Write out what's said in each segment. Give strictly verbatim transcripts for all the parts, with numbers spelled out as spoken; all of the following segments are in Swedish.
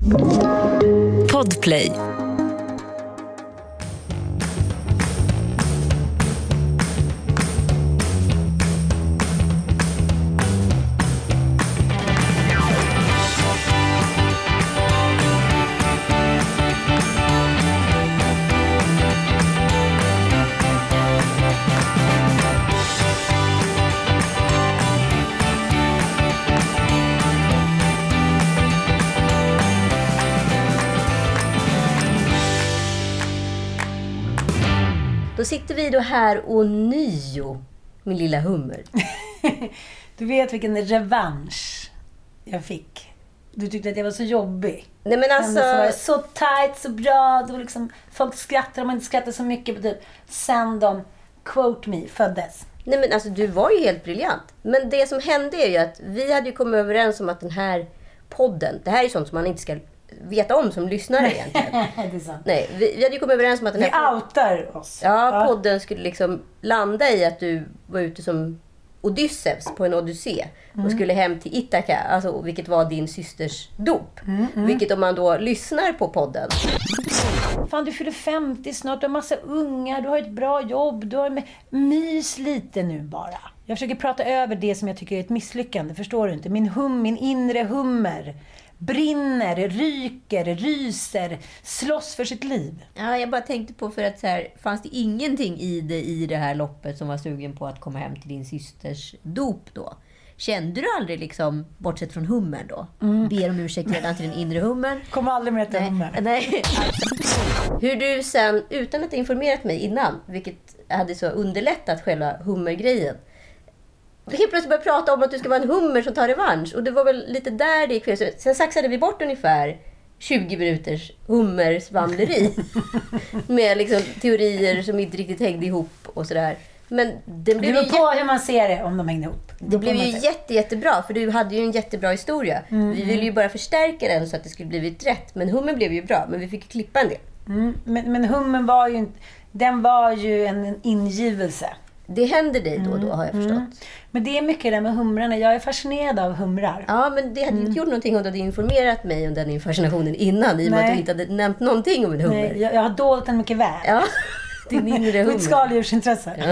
Podplay. Då sitter vi då här och nio, min lilla hummer. Du vet vilken revansch jag fick. Du tyckte att jag var så jobbig. Nej men alltså... Så, var så tight, så bra. Det var liksom, folk skrattar om man inte skrattar så mycket på typ. Sen de, quote me, föddes. Nej men alltså du var ju helt briljant. Men det som hände är ju att vi hade ju kommit överens om att den här podden, det här är sånt som man inte ska veta om som lyssnare egentligen. Det är sant. Nej, vi, vi hade ju kommit överens om att den här... Vi outar oss. Ja, podden skulle liksom landa i att du var ute som Odysseus på en odyssé och skulle hem till Ithaka, alltså, vilket var din systers dop. Mm, mm. Vilket om man då lyssnar på podden. Fan, du fyller femtio snart, du har massa ungar, du har ett bra jobb, du har mys lite nu bara. Jag försöker prata över det som jag tycker är ett misslyckande, förstår du inte? Min hum, min inre hummer brinner, ryker, ryser, slåss för sitt liv. Ja, jag bara tänkte på för att så här, fanns det ingenting i det, i det här loppet som var sugen på att komma hem till din systers dop då? Kände du aldrig liksom, bortsett från hummern då? Mm. Ber om ursäkt redan till den inre hummern. Kommer aldrig mer till hummer. Nej. Hur du sen, utan att ha informerat mig innan, vilket hade så underlättat själva hummergrejen, helt plötsligt började prata om att du ska vara en hummer som tar revansch. Och det var väl lite där det gick fel. Sen saxade vi bort ungefär tjugo minuters hummersvamleri. Med liksom teorier som inte riktigt hängde ihop och sådär. Men det blev det ju på jätte... hur man ser det om de hängde ihop. Det, det blev ju jätte, jättebra. För du hade ju en jättebra historia. Mm. Vi ville ju bara förstärka den så att det skulle blivit rätt. Men hummer blev ju bra. Men vi fick klippa en del. Mm. Men, men hummen var ju, den var ju en ingivelse. Det händer dig då och då, har jag förstått. Mm. Men det är mycket där med humrarna. Jag är fascinerad av humrar. Ja, men det hade mm. inte gjort någonting om du hade informerat mig om den fascinationen innan. I och med att du inte hade nämnt någonting om en hummer. Nej, jag, jag har dolt den mycket väl. Ja, din inre hummer. Mitt skaldjursintresse. Ja.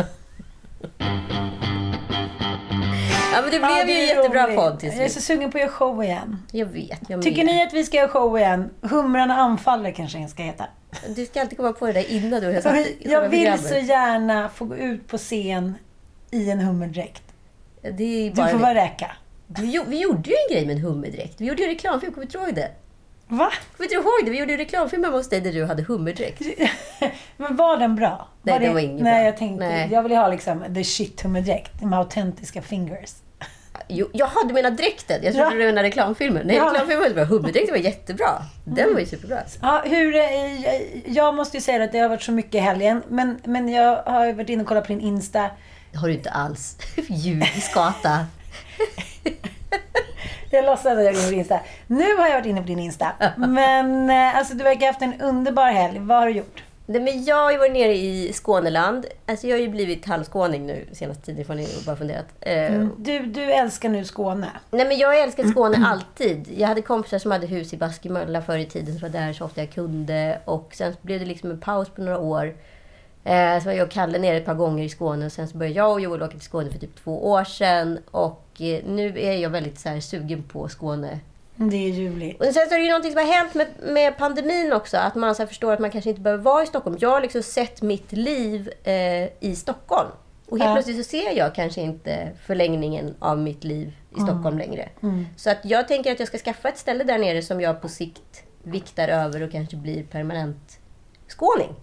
Ja, men det blev ja, det ju jättebra podd till slut. Jag är så sugen på att göra show igen. Jag vet. Jag Tycker ni att vi ska göra show igen? Humrarna anfaller kanske en ska heta. Du ska alltid komma på det där innan du har satt Jag vill programmet. Så gärna få gå ut på scen i en hummerdräkt. Det är bara du får vara räka. Vi, vi gjorde ju en grej med en hummerdräkt. Vi gjorde ju reklamfilm, kommer du ihåg det? Va? Kommer du ihåg det? Vi gjorde ju reklamfilm hos dig där du hade hummerdräkt. Men var den bra? Nej, var det... den var ingen Nej, bra. jag tänkte, Nej. jag ville ha liksom the shit hummerdräkt. De autentiska fingers. Jo, jaha, du menar dräkten. Jag trodde ja. du menade reklamfilmen. Nej, ja. reklamfilmen var jättebra. Hummerdräkten var jättebra. Den mm. var ju superbra. Ja, hur, jag måste ju säga att det har varit så mycket i helgen. Men, men jag har varit inne och kollat på din Insta. Det har du inte alls. Ljud i skata. Jag låtsas att jag är inne på din Insta. Nu har jag varit inne på din Insta. Men alltså, du verkar ha haft en underbar helg. Vad har du gjort? Nej, men jag har ju varit nere i Skåneland. Alltså jag har ju blivit halvskåning nu senaste tiden, får ni bara funderat. Mm. Du, du älskar nu Skåne? Nej, men jag har älskat Skåne mm. alltid. Jag hade kompisar som hade hus i Baskemölla förr i tiden, så var där så ofta jag kunde. Och sen blev det liksom en paus på några år. Eh, så var jag och Kalle nere ett par gånger i Skåne. Och sen så började jag och Joel åka till Skåne för typ två år sedan. Och eh, nu är jag väldigt så här, sugen på Skåne. Det är ljuvligt. Och sen så är det ju någonting som har hänt med, med pandemin också. Att man så här förstår att man kanske inte behöver vara i Stockholm. Jag har liksom sett mitt liv eh, i Stockholm. Och helt ja. plötsligt så ser jag kanske inte förlängningen av mitt liv i Stockholm mm. längre. Mm. Så att jag tänker att jag ska skaffa ett ställe där nere som jag på sikt viktar över och kanske blir permanent skåning.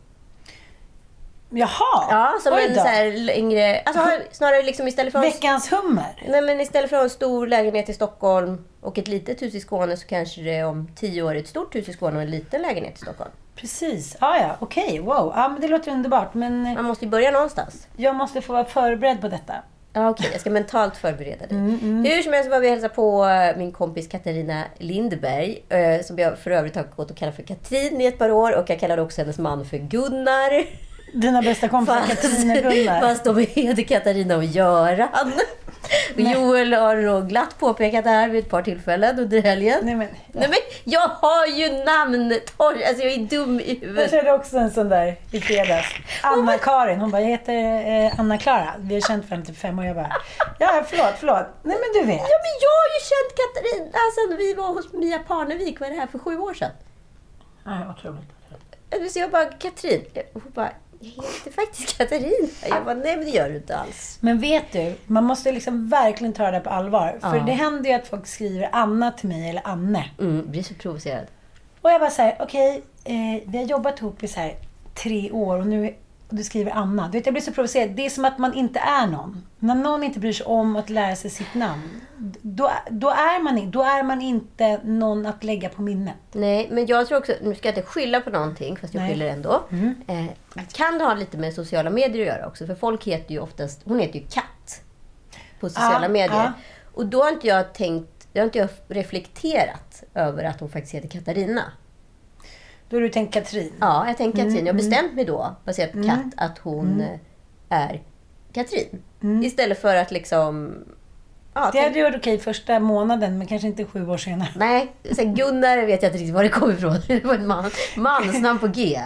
Jaha, ja, som en så här längre, alltså snarare liksom istället för veckans hummer. Nej, men istället för att ha en stor lägenhet i Stockholm och ett litet hus i Skåne, så kanske det är om tio år ett stort hus i Skåne och en liten lägenhet i Stockholm. Precis. Ah, ja, okej. Okay. Wow. Ja, men det låter underbart, men man måste ju börja någonstans. Jag måste få vara förberedd på detta. Ja, okej. Okay. Jag ska mentalt förbereda dig. Mm, mm. Hur som helst var vi hälsa på min kompis Katarina Lindberg, som jag för övrigt har gått och kallat för Katrin i ett par år, och jag kallade också hennes man för Gunnar. Dina bästa kompisar Katarina och Gunnar. Fast de heter Katarina och Göran. Och Joel har nog glatt påpekat det här vid ett par tillfällen under helgen. Nej men, ja. Nej, men jag har ju namn. Alltså jag är dum i huvudet. Jag körde också en sån där i fredags. Anna-Karin. Hon bara, jag heter eh, Anna-Klara. Vi har känt varandra typ fem år. Jag bara, ja förlåt, förlåt. Nej men du vet. Ja men jag har ju känt Katarina sen vi var hos Mia Parnevik. Var det här för sju år sedan? Nej, otroligt. Så jag bara, Katrin. Hon bara, jag heter faktiskt Katarina. Jag bara, nej men det gör du inte alls. Men vet du, man måste liksom verkligen ta det på allvar. För Ja. det händer ju att folk skriver Anna till mig eller Anne. Mm, blir så provocerad. Och jag bara säger, okej, okay, eh, vi har jobbat ihop i så här tre år och nu och du skriver Anna. Du vet, jag blir så provocerad. Det är som att man inte är någon. När någon inte bryr sig om att lära sig sitt namn, då, då, är, man, då är man inte någon att lägga på minnet. Nej, men jag tror också, nu ska jag inte skylla på någonting, fast jag Nej. skyller ändå. Mm. Eh, kan det ha lite med sociala medier att göra också? För folk heter ju oftast, hon heter ju Katt på sociala Ja, medier. ja. Och då har inte jag tänkt, då har inte jag reflekterat över att hon faktiskt heter Katarina. Då har du tänkt Katrin. Ja, jag tänker Katrin. Mm, Jag har bestämt mig då, baserat på mm. Katt, att hon Mm. är Katrin. Mm. Istället för att liksom... Ja, Det tänk- hade ju varit okej första månaden, men kanske inte sju år senare. Nej, så Gunnar vet jag inte riktigt var det kommer ifrån. Det var en man, mansnamn på G.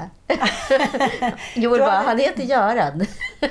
Joel bara, han heter Göran.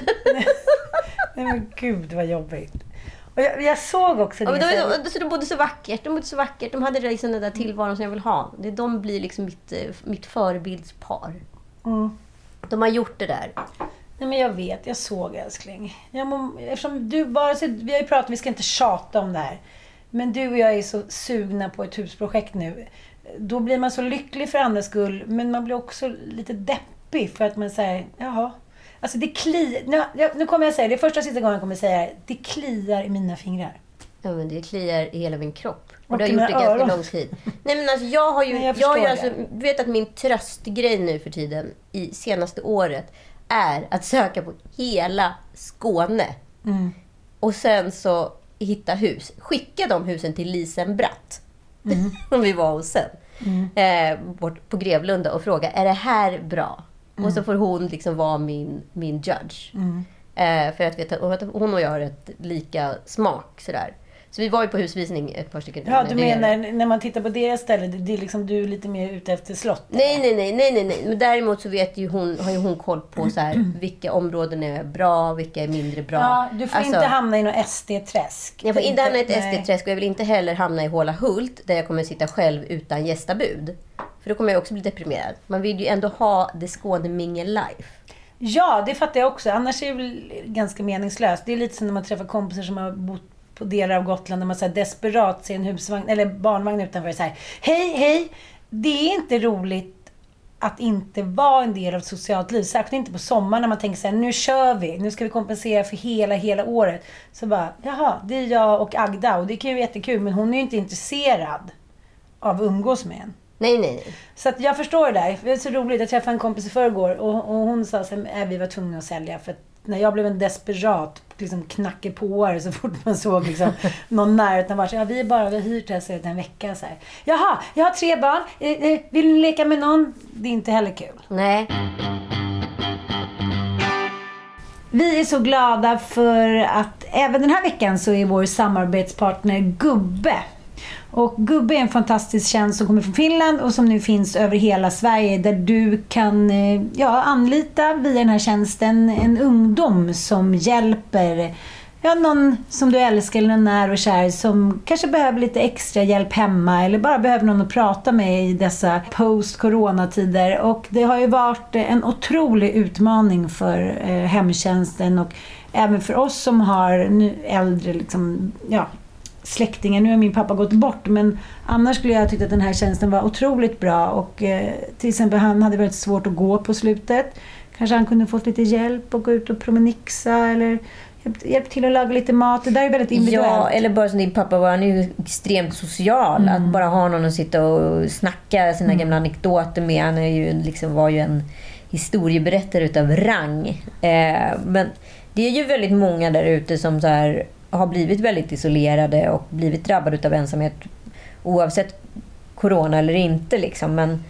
Nej men gud vad jobbigt. Och jag, jag såg också det. Ja, men så här- de, så de bodde så vackert, de bodde så vackert. De hade liksom den där tillvaron som jag vill ha. Det, de blir liksom mitt, eh, mitt förebildspar. Mm. De har gjort det där. Nej men jag vet, jag såg älskling. Jag må, eftersom du bara, så, vi har ju pratat, vi ska inte tjata om det här. Men du och jag är så sugna på ett husprojekt nu. Då blir man så lycklig för andras skull, men man blir också lite deppig för att man säger, jaha. Alltså det kliar, nu, jag- nu kommer jag säga, det är första och sista gången jag kommer säga det, det kliar i mina fingrar. Ja, men det kliar i hela min kropp. Och, Och det har i gjort det mina ganska öron. lång tid. Nej men alltså jag har ju... Nej, jag jag förstår har ju det. alltså, du vet att min tröstgrej nu för tiden, i senaste året, är att söka på hela Skåne. Mm. Och sen så hitta hus. Skicka de husen till Lisen Bratt. Mm. Som vi var hos sen. Mm. Eh, bort på Grevlunda och fråga, är det här bra? Och så får hon liksom vara min, min judge. Mm. Eh, för att veta, att hon och jag har ett lika smak sådär. Så vi var ju på husvisning ett par stycken. Ja, du det är- menar när man tittar på deras ställe, det, det är liksom du är lite mer ute efter slott. Nej, nej, nej, nej, nej, nej. Men däremot så vet ju hon, har ju hon koll på så här, vilka områden är bra, vilka är mindre bra. Ja, du får Alltså, inte hamna i något S D-träsk. Jag får inte hamna i ett Nej. S D-träsk och jag vill inte heller hamna i Håla Hult där jag kommer sitta själv utan gästabud. För då kommer jag också bli deprimerad. Man vill ju ändå ha det Skåne Mingel life. Ja, det fattar jag också. Annars är det väl ganska meningslöst. Det är lite som när man träffar kompisar som har bott på delar av Gotland där man så här desperat ser en husvagn eller barnvagn utanför och så här, hej, hej! Det är inte roligt att inte vara en del av ett socialt liv. Särskilt inte på sommaren när man tänker så här, nu kör vi. Nu ska vi kompensera för hela, hela året. Så bara, jaha, det är jag och Agda och det kan ju vara jättekul, men hon är ju inte intresserad av att umgås med en. Nej, nej, nej. Så att jag förstår det där. Det är så roligt. Jag träffade en kompis i förrgår och, och hon sa att vi var tvungna att sälja. För att när jag blev en desperat liksom knackar på så fort man såg liksom, någon nära utan var så, ja, vi är bara vi har hyrt det här en vecka. Så här. Jaha, jag har tre barn. Eh, eh, vill ni leka med någon? Det är inte heller kul. Nej. Vi är så glada för att även den här veckan så är vår samarbetspartner Gubbe. Och Gubbe är en fantastisk tjänst som kommer från Finland och som nu finns över hela Sverige där du kan eh, ja, anlita via den här tjänsten en ungdom som hjälper ja, någon som du älskar eller någon när och kär som kanske behöver lite extra hjälp hemma eller bara behöver någon att prata med i dessa post-coronatider. Och det har ju varit en otrolig utmaning för eh, hemtjänsten och även för oss som har nu äldre liksom, ja, släktingar. Nu har min pappa gått bort, men annars skulle jag tycka att den här tjänsten var otroligt bra och eh, till exempel han hade väldigt svårt att gå på slutet. Kanske han kunde fått lite hjälp och gå ut och promenixa eller hjälp, hjälp till att laga lite mat. Det där är väldigt individuellt. Ja, eller bara som din pappa var, han är ju extremt social. Mm. Att bara ha någon att sitta och snacka sina mm. gamla anekdoter med. Han är ju, liksom, var ju en historieberättare utav rang. Eh, men det är ju väldigt många där ute som så här har blivit väldigt isolerade och blivit drabbade av ensamhet oavsett corona eller inte liksom. Men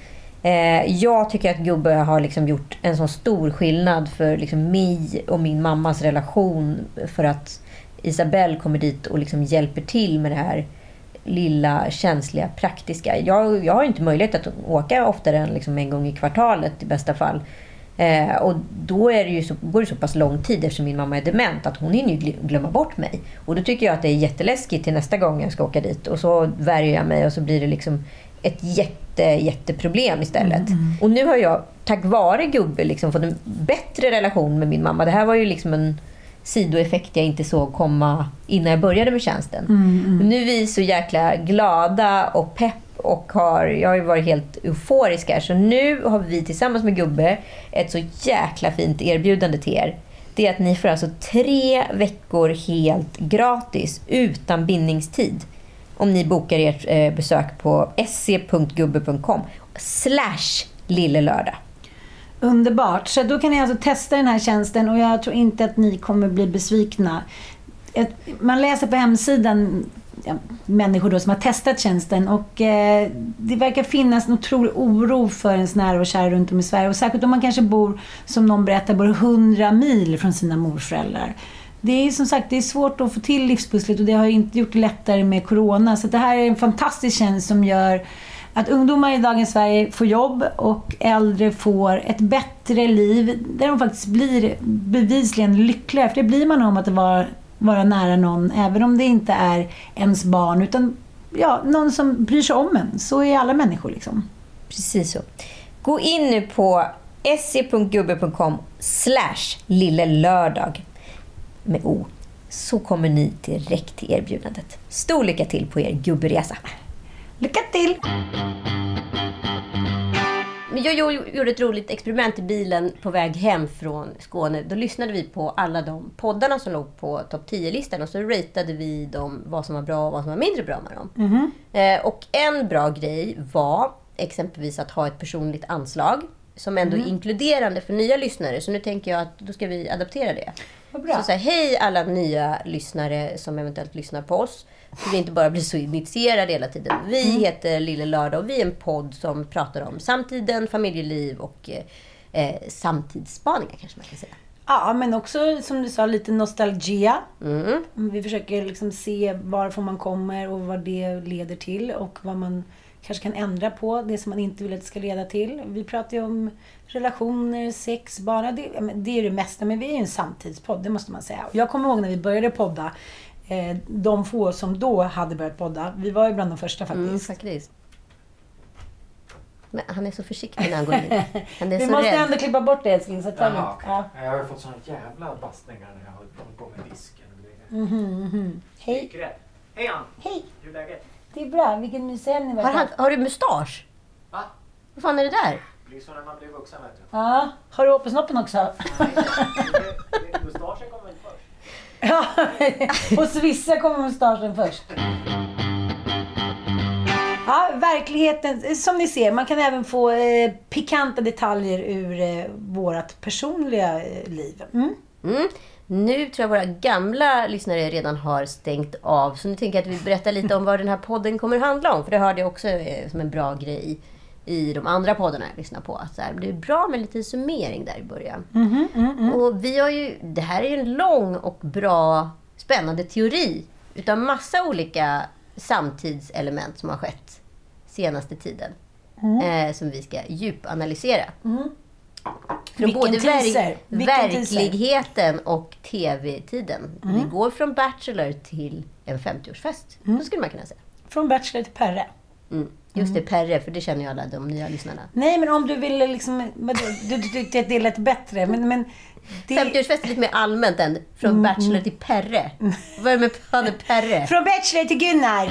Eh, jag tycker att gubbe har liksom gjort en så stor skillnad för liksom mig och min mammas relation, för att Isabelle kommer dit och liksom hjälper till med det här lilla, känsliga, praktiska. Jag, jag har inte möjlighet att åka oftare än liksom en gång i kvartalet i bästa fall. Eh, och då är det ju så, går det så pass lång tid eftersom min mamma är dement att hon hinner ju glömma bort mig. Och då tycker jag att det är jätteläskigt till nästa gång jag ska åka dit. Och så värjer jag mig och så blir det liksom ett jätte, jätteproblem istället. Mm, mm. Och nu har jag tack vare gubbe liksom fått en bättre relation med min mamma. Det här var ju liksom en sidoeffekt jag inte såg komma innan jag började med tjänsten. Mm, mm. Nu är vi så jäkla glada och pepp och har, jag har ju varit helt euforisk här. Så nu har vi tillsammans med gubbe ett så jäkla fint erbjudande till er. Det är att ni får alltså tre veckor helt gratis utan bindningstid om ni bokar ert eh, besök på se punkt gubbe punkt com slash lillelördag. Underbart. Så då kan ni alltså testa den här tjänsten och jag tror inte att ni kommer bli besvikna. Ett, man läser på hemsidan ja, människor då som har testat tjänsten och eh, det verkar finnas en otrolig oro för ens nära och kära runt om i Sverige. Och särskilt om man kanske bor, som någon berättar, bara hundra mil från sina morföräldrar. Det är som sagt det är svårt att få till livspusslet och det har inte gjort det lättare med corona. Så det här är en fantastisk tjänst som gör att ungdomar i dagens Sverige får jobb och äldre får ett bättre liv där de faktiskt blir bevisligen lyckliga. För det blir man om att vara, vara nära någon, även om det inte är ens barn utan ja, någon som bryr sig om en. Så är alla människor liksom. Precis så. Gå in nu på se punkt gubbe punkt com slash lillelördag med O, så kommer ni direkt till erbjudandet. Stor lycka till på er gubberesa. Lycka till! Men jag gjorde ett roligt experiment i bilen på väg hem från Skåne. Då lyssnade vi på alla de poddarna som låg på topp tio-listan och så ratade vi dem vad som var bra och vad som var mindre bra med dem. Mm-hmm. Eh, och en bra grej var exempelvis att ha ett personligt anslag som ändå mm. är inkluderande för nya lyssnare. Så nu tänker jag att då ska vi adaptera det. Så, så här, hej alla nya lyssnare som eventuellt lyssnar på oss. Så vi inte bara blir så initierade hela tiden. Vi mm. heter Lille Lördag och vi är en podd som pratar om samtiden, familjeliv och eh, samtidsspaningar kanske man kan säga. Ja, men också som du sa lite nostalgia. Mm. Vi försöker liksom se varför man kommer och vad det leder till och vad man kanske kan ändra på, det som man inte vill att det ska leda till. Vi pratar ju om relationer, sex, bara det, det är det mesta, men vi är ju en samtidspodd, det måste man säga. Jag kommer ihåg när vi började podda, eh, de få som då hade börjat podda, vi var ju bland de första faktiskt. Mm, faktiskt. Men han är så försiktig när han går in. Han är vi så måste rädd. ändå klippa bort det, älskling. Så ta Jaha, okay. Ja. Jag har ju fått såna jävla bastningar när jag har hållit på med disken. Mm-hmm, mm-hmm. Hej. Hej Ann. Hej. Hur är läget? Det är bra, vilken museum ni var. Har, han, har du mustasch? Va? Vad fan är det där? Det blir så när man blir vuxen, vet du. Ja, har du åt på snoppen också? Nej, mustaschen kommer väl först. Ja, och Svissa kommer mustaschen först. Ja, verkligheten, som ni ser, man kan även få eh, pikanta detaljer ur eh, vårat personliga eh, liv. Mm. Mm. Nu tror jag våra gamla lyssnare redan har stängt av. Så nu tänker jag att vi berättar lite om vad den här podden kommer handla om. För det hörde jag också eh, som en bra grej i de andra poddarna jag lyssnar på. Att så här, det är bra med lite summering där i början. Mm, mm, mm. Och vi har ju, det här är ju en lång och bra, spännande teori. Utan massa olika samtidselement som har skett senaste tiden. Mm. Eh, som vi ska djupanalysera. Mm. Från Vilken både teaser. ver- verkligheten teaser. Och tv-tiden. Mm. Vi går från Bachelor till en femtioårsfest. Mm. Då skulle man kunna säga. Från Bachelor till Perre. Mm. Just mm. det, Perre, för det känner ju alla de nya lyssnarna. Nej, men om du ville liksom... Du tyckte att det lät bättre, men... men det... femtioårsfest är lite mer allmänt än från mm. Bachelor till Perre. Vad är det med fan är Perre? Från Bachelor till Gunnar!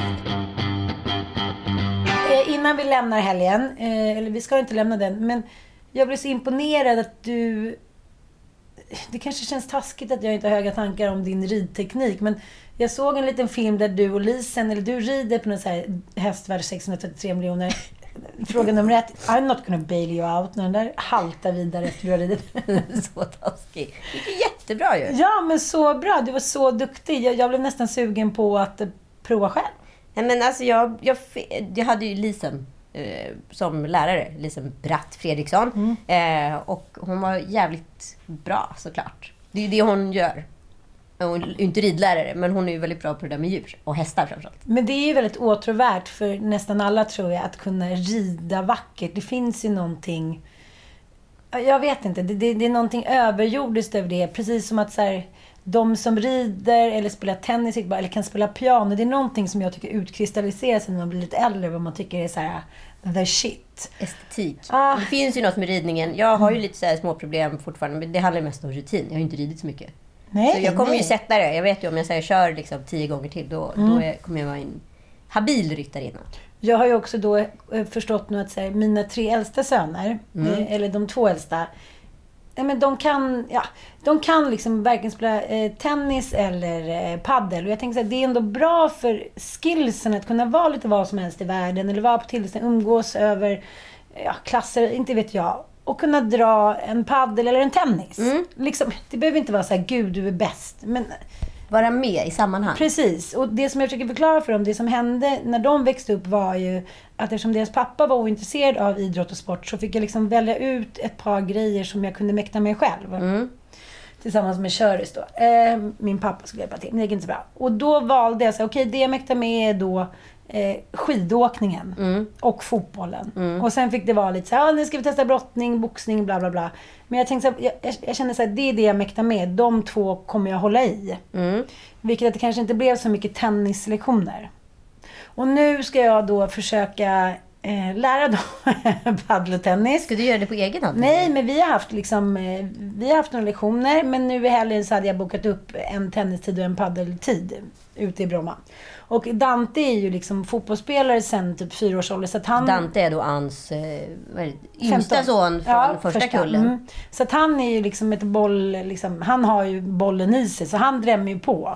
Eh, innan vi lämnar helgen, eh, eller vi ska inte lämna den, men jag blev så imponerad att du... Det kanske känns taskigt att jag inte har höga tankar om din ridteknik, men jag såg en liten film där du och Lisen, eller du rider på någon så här häst värd sexhundratrettiotre miljoner. Fråga nummer ett, I'm not gonna bail you out, när den där haltar vidare efter du har ridit. Så taskig. Det är jättebra ju. Ja, men så bra. Du var så duktig. Jag, jag blev nästan sugen på att prova själv. Nej, men alltså jag, jag, jag hade ju Lisen eh, som lärare, Lisa Bratt Fredriksson. Mm. Eh, och hon var jävligt bra såklart. Det är ju det hon gör. Hon är inte ridlärare, men hon är ju väldigt bra på det där med djur och hästar framförallt. Men det är ju väldigt åtråvärt för nästan alla, tror jag, att kunna rida vackert. Det finns ju någonting, jag vet inte, det, det, det är någonting överjordiskt över det. Precis som att så här, de som rider eller spelar tennis eller kan spela piano, det är någonting som jag tycker utkristalliserar sig när man blir lite äldre, vad man tycker är så här the shit. Estetik. Ah. Det finns ju något med ridningen. Jag har ju lite så här små problem fortfarande, men det handlar mest om rutin. Jag har ju inte ridit så mycket. Nej, så jag kommer nej. ju sätta det. Jag vet ju om jag säger kör liksom tio gånger till, då, mm. då är, kommer jag vara en habil ryttarinna. Jag har ju också då förstått nu att så här, mina tre äldsta söner, mm. eh, eller de två äldsta, eh, men de kan, ja, de kan liksom verkligen spela eh, tennis eller eh, paddel. Och jag tänker så här, det är ändå bra för skillsen att kunna vara lite vad som helst i världen, eller vara på tillstånd, umgås över ja, klasser, inte vet jag. Och kunna dra en paddel eller en tennis. Mm. Liksom, det behöver inte vara så här, gud du är bäst. Men vara med i sammanhang. Precis. Och det som jag försöker förklara för dem, det som hände när de växte upp var ju att eftersom deras pappa var ointresserad av idrott och sport, så fick jag liksom välja ut ett par grejer som jag kunde mäkta med själv. Mm. Tillsammans med Köris då. Eh, min pappa skulle hjälpa till. Det gick inte så bra. Och då valde jag så okej, okay, det jag mäktar med är då Eh, skidåkningen mm. och fotbollen. Mm. Och sen fick det vara lite så här, ah, nu ska vi testa brottning, boxning, bla bla bla. Men jag tänkte så här, jag, jag kände så här, det är det jag mäktar med. De två kommer jag hålla i. Mm. Vilket att det kanske inte blev så mycket tennislektioner. Och nu ska jag då försöka eh, lära dem paddel och tennis. Ska du göra det på egen hand? Nej, men vi har haft liksom, eh, vi har haft några lektioner, men nu i helgen så hade jag bokat upp en tennistid och en paddeltid ute i Bromma. Och Dante är ju liksom fotbollsspelare sen typ fyra års ålder. Så att han, Dante är då hans eh, yngsta son från ja, första, första kullen. Mm. Så att han är ju liksom ett boll, liksom, han har ju bollen i sig, så han drämmer ju på.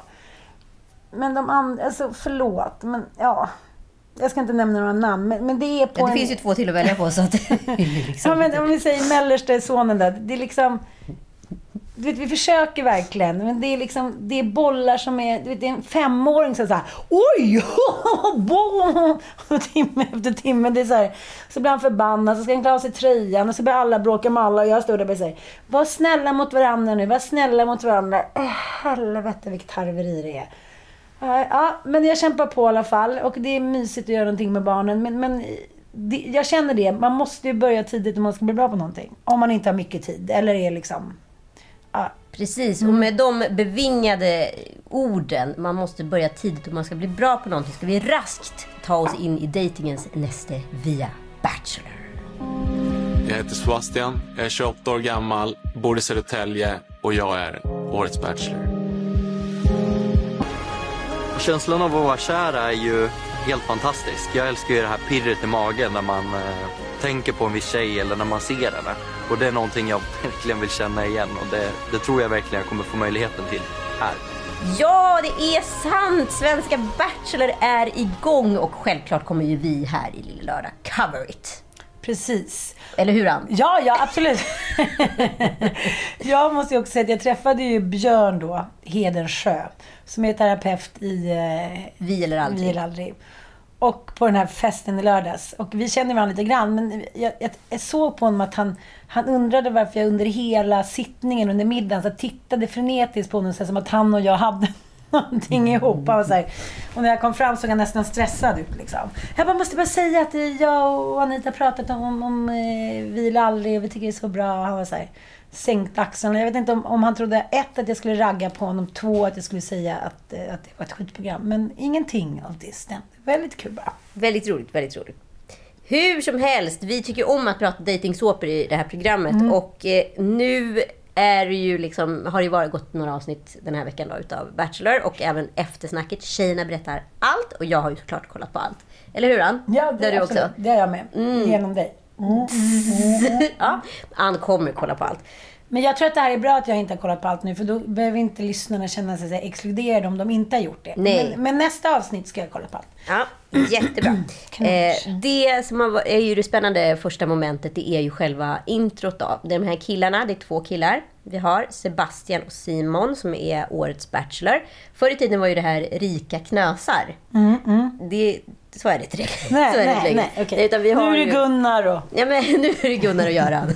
Men de andra, alltså förlåt, men ja, jag ska inte nämna några namn, men, men det är på ja, det en... finns ju två till att välja på, så att liksom... ja, men om vi säger mellersta sonen där, det är liksom... Du vet, vi försöker verkligen, men det är liksom, det är bollar som är, du vet, det är en femåring som säger oj, timme efter timme, det är så här, så blir han förbannad, så ska han klara sig tröjan och så blir alla bråka med alla och jag står där och säger, var snälla mot varandra nu, var snälla mot varandra. Äh, helvete vilket harveri det är. Ja, men jag kämpar på i alla fall och det är mysigt att göra någonting med barnen, men, men det, jag känner det, man måste ju börja tidigt om man ska bli bra på någonting, om man inte har mycket tid, eller är liksom... Ja. Precis, och med de bevingade orden, man måste börja tidigt om man ska bli bra på någonting, ska vi raskt ta oss in i datingens näste via Bachelor. Jag heter Sebastian, jag är tjugoåtta år gammal, bor i Södertälje och jag är årets Bachelor. Känslan av att vara kär är ju helt fantastisk. Jag älskar ju det här pirret i magen när man eh, tänker på en viss tjej eller när man ser henne. Och det är någonting jag verkligen vill känna igen och det, det tror jag verkligen jag kommer få möjligheten till här. Ja, det är sant! Svenska Bachelor är igång och självklart kommer ju vi här i Lilla Lördag cover it. Precis. Eller hur, Ann? Ja, ja, absolut. Jag måste ju också säga att jag träffade ju Björn då, Hedensjö, som är terapeut i eh, Vi eller aldrig. Vi eller aldrig. Och på den här festen i lördags. Och vi känner varandra lite grann. Men jag, jag, jag såg på honom att han, han undrade varför jag under hela sittningen, under middagen, så tittade frenetiskt på honom. Så som att han och jag hade någonting ihop. Och, så här. Och när jag kom fram såg han nästan stressad ut. Liksom. Jag bara måste bara säga att jag och Anita pratat om, om, om eh, Vi eller aldrig. Vi tycker det är så bra. Han var så här, sänkt axlarna. Jag vet inte om, om han trodde ett att jag skulle ragga på honom. Två att jag skulle säga att, att det var ett skitprogram. Men ingenting av det stämde. Väldigt kul bara. Väldigt roligt, väldigt roligt. Hur som helst, vi tycker om att prata dejtingsåpor i det här programmet. Mm. Och eh, nu är det ju liksom, har det varit gått några avsnitt den här veckan då, utav Bachelor. Och även eftersnacket. Tjejerna berättar allt. Och jag har ju såklart kollat på allt. Eller hur, Ann? Ja, det, det är du också. Det är jag med. Mm. Genom dig. Mm. Mm. Ja, Ann kommer kolla på allt. Men jag tror att det här är bra att jag inte har kollat på allt nu. För då behöver inte lyssnarna känna sig exkluderade om de inte har gjort det. Nej. Men, men nästa avsnitt ska jag kolla på allt. Ja, jättebra. eh, det som är ju det spännande första momentet, det är ju själva introt då. De här killarna, det är två killar. Vi har Sebastian och Simon som är årets Bachelor. Förr i tiden var ju det här rika knösar. Mm, mm. Det Så är det inte. Nej, så är det nej, inte nej, okay. Utan vi har nu är det ju... Gunnar och... Ja, men nu är det Gunnar och Göran.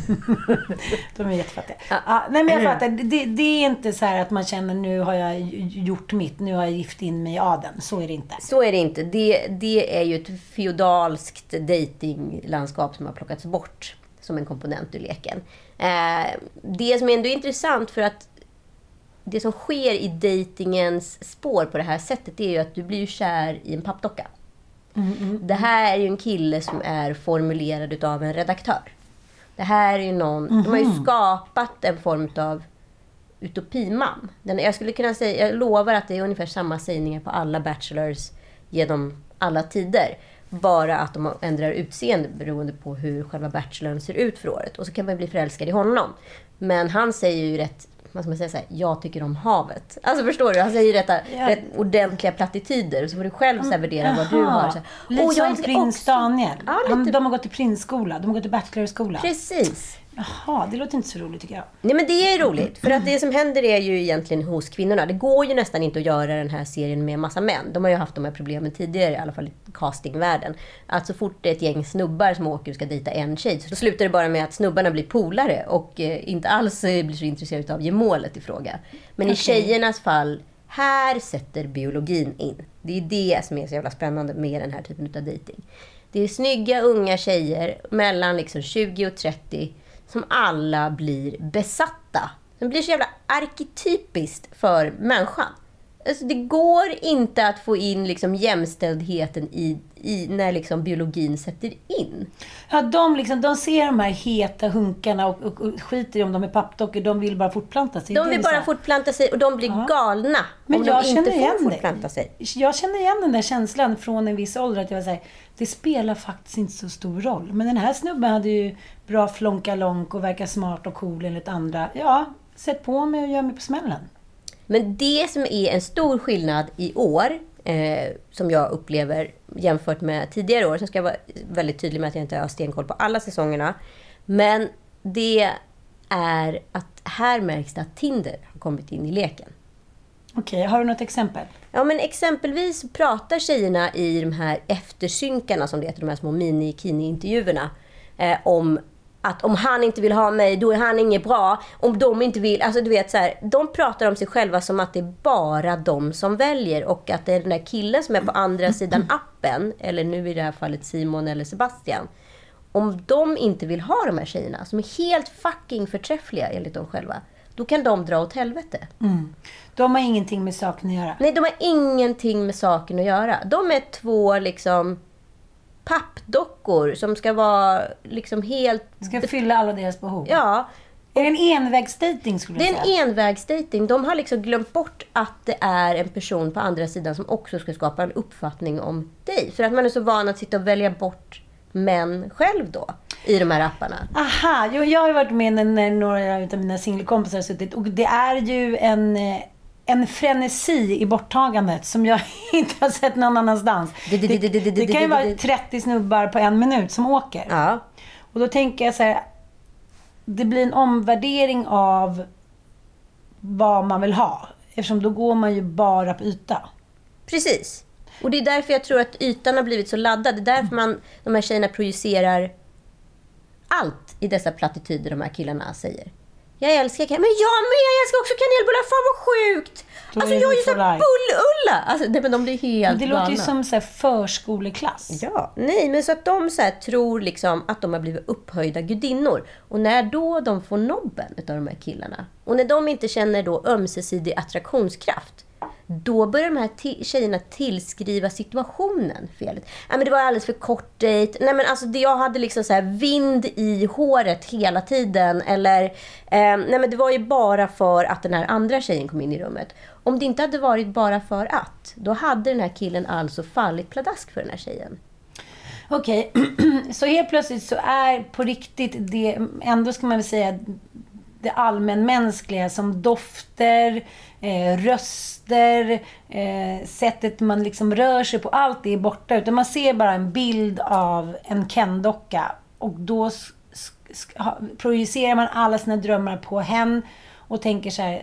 De är jättefattiga. Ja. Ja, nej, men jag fattar. Det, det är inte så här att man känner nu har jag gjort mitt, nu har jag gift in mig i adeln. Så är det inte. Så är det inte. Det, det är ju ett feodalskt datinglandskap som har plockats bort som en komponent ur leken. Eh, det som är ändå intressant för att det som sker i datingens spår på det här sättet är ju att du blir ju kär i en pappdocka. Mm, mm. Det här är ju en kille som är formulerad utav en redaktör. Det här är ju någon... Mm-hmm. De har ju skapat en form av utopimam. Den, jag skulle kunna säga... Jag lovar att det är ungefär samma sägningar på alla bachelors genom alla tider. Bara att de ändrar utseende beroende på hur själva bachelorn ser ut för året. Och så kan man bli förälskad i honom. Men han säger ju rätt... Man ska säga så här, jag tycker om havet. Alltså förstår du? Han säger rätt, ja. rätt ordentliga plattityder. Så får du själv så här värdera mm, vad du har. Så här, lite oh, som prins också. Daniel. Ja, Han, de har gått till prinsskola. De har gått till bachelorskola. Precis. Jaha, det låter inte så roligt tycker jag. Nej, men det är roligt. För att det som händer är ju egentligen hos kvinnorna. Det går ju nästan inte att göra den här serien med massa män. De har ju haft de här problemen tidigare, i alla fall i castingvärlden. Att så fort det är ett gäng snubbar som åker och ska dejta en tjej, så slutar det bara med att snubbarna blir polare och eh, inte alls blir så intresserade av gemålet i fråga. Men okay. I tjejernas fall, här sätter biologin in. Det är det som är så jävla spännande med den här typen av dejting. Det är snygga unga tjejer mellan liksom tjugo och trettio som alla blir besatta. De blir så jävla arketypiskt för människan. Alltså det går inte att få in liksom jämställdheten i, i när liksom biologin sätter in. Ja, de, liksom, de ser de här heta hunkarna och, och, och skiter i om de är pappdockor. De vill bara fortplanta sig. De vill bara fortplanta sig och de blir ja. galna Men om jag de inte igen får fortplanta sig. Jag känner igen den där känslan från en viss ålder att jag säger det spelar faktiskt inte så stor roll. Men den här snubben hade ju bra flonkalonk och verkar smart och cool enligt andra. Ja, sätt på mig och gör mig på smällen. Men det som är en stor skillnad i år, eh, som jag upplever jämfört med tidigare år, så ska jag vara väldigt tydlig med att jag inte har stenkoll på alla säsongerna, men det är att här märks det att Tinder har kommit in i leken. Okej, okay, har du något exempel? Ja, men exempelvis pratar tjejerna i de här eftersynkarna, som det heter, de här små mini-kini-intervjuerna, eh, om att om han inte vill ha mig, då är han inget bra. Om de inte vill, alltså du vet så här, de pratar om sig själva som att det är bara de som väljer och att det är den där killen som är på andra sidan appen, eller nu i det här fallet Simon eller Sebastian. Om de inte vill ha de här tjejerna som är helt fucking förträffliga enligt dem själva, då kan de dra åt helvete. Mm. De har ingenting med saken att göra. Nej, de har ingenting med saken att göra. De är två liksom pappdockor som ska vara liksom helt... Ska fylla alla deras behov. Ja. Är det en envägsdating skulle jag säga? Det är en envägsdating. De har liksom glömt bort att det är en person på andra sidan som också ska skapa en uppfattning om dig. För att man är så van att sitta och välja bort män själv då i de här apparna. Aha, jo, jag har ju varit med när några av mina singelkompisar har suttit och det är ju en... en frenesi i borttagandet som jag inte har sett någon annanstans. Det, det, det, det, det, det kan ju vara trettio snubbar på en minut som åker. Ja. Och då tänker jag så här, det blir en omvärdering av vad man vill ha. Eftersom då går man ju bara på yta. Precis. Och det är därför jag tror att ytan har blivit så laddad. Det är därför man, de här tjejerna projicerar allt i dessa plattityder de här killarna säger. Jag älskar kanel. Men jag med, jag älskar också kanelbullar. Fan vad sjukt. Då alltså jag är ju så bullulla. Alltså nej, men de blir helt Det galna. Låter ju som så här förskoleklass. Ja, nej men så att de så här tror liksom att de har blivit upphöjda gudinnor. Och när då de får nobben av de här killarna. Och när de inte känner då ömsesidig attraktionskraft. Då börjar de här t- tjejerna tillskriva situationen felet. Nej, men det var alldeles för kort dejt. Nej, men alltså det, jag hade liksom så här vind i håret hela tiden. Eller, eh, nej, men det var ju bara för att den här andra tjejen kom in i rummet. Om det inte hade varit bara för att, då hade den här killen alltså fallit pladask för den här tjejen. Okej, okay. Så helt plötsligt så är på riktigt det, ändå ska man väl säga det allmänmänskliga som dofter, eh, röster, eh, sättet man liksom rör sig på, allt är borta. Utan man ser bara en bild av en Ken-docka och då sk- sk- projicerar man alla sina drömmar på henne och tänker så här,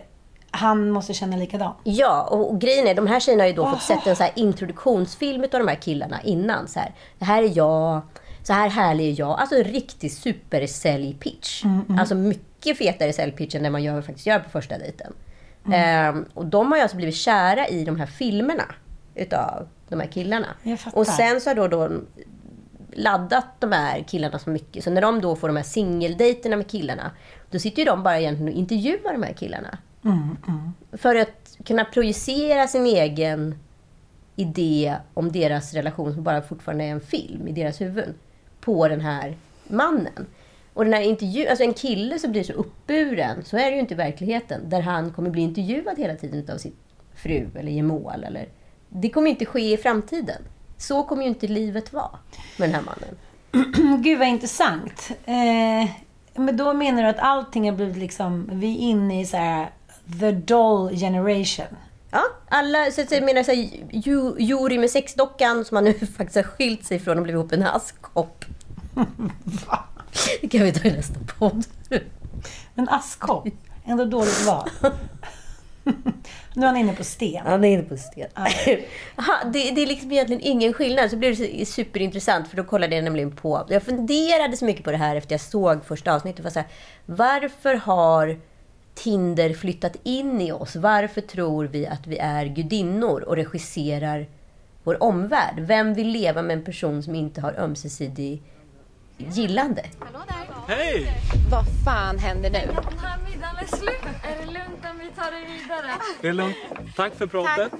han måste känna likadant. Ja, och, och grejen är, de här tjejerna har ju då Aha. fått sett en så här introduktionsfilm av de här killarna innan. Så här, det här är jag, så här härlig är jag. Alltså en riktig super-sälj-pitch. Mm, mm. Alltså mycket fetare sälj-pitch än det man gör, faktiskt gör på första dejten. Mm. Um, och de har ju alltså blivit kära i de här filmerna utav de här killarna. Jag fattar. Och sen så har då, då laddat de här killarna så mycket. Så när de då får de här singeldejterna med killarna, då sitter ju de bara egentligen och intervjuar de här killarna. Mm, mm. För att kunna projicera sin egen idé om deras relation, som bara fortfarande är en film i deras huvud, på den här mannen. Och den här intervju, alltså en kille som blir så uppburen, så är det ju inte i verkligheten, där han kommer bli intervjuad hela tiden av sin fru eller gemål. Eller, det kommer inte ske i framtiden. Så kommer ju inte livet vara med den här mannen. Gud vad intressant. Eh, men då menar du att allting har blivit liksom, vi är inne i så här the doll generation. Ja, alla, så att jag menar så här, ju, Juri med sexdockan som han nu faktiskt har skilt sig från och blivit ihop en askkopp. Va? Det kan vi ta i nästa podd. En askkopp? Ändå dåligt val. Nu är han inne på sten. Han är inne på sten. Aha, det, det är liksom egentligen ingen skillnad. Så blir det superintressant, för då kollade jag nämligen på... Jag funderade så mycket på det här efter jag såg första avsnittet. För så här, varför har Tinder flyttat in i oss? Varför tror vi att vi är gudinnor och regisserar vår omvärld? Vem vill leva med en person som inte har ömsesidig gillande? Hallå där. Hej! Vad fan händer nu? Den här middagen är slut. Är det lugnt om vi tar det vidare? Det är lugnt. Tack för pratet.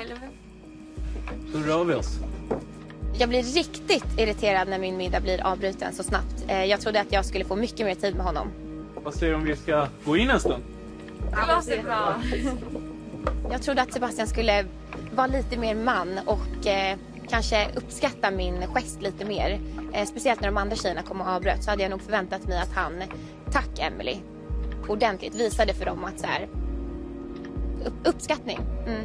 Så rör vi oss. Jag blir riktigt irriterad när min middag blir avbruten så snabbt. Eh, Jag trodde att jag skulle få mycket mer tid med honom. Vad säger du om vi ska gå in en stund? Det låter bra. Jag trodde att Sebastian skulle vara lite mer man och eh, kanske uppskatta min gest lite mer. Eh, speciellt när de andra tjejerna kom och avbröt, så hade jag nog förväntat mig att han, tack Emily, ordentligt visade för dem att så här, upp, uppskattning. Mm.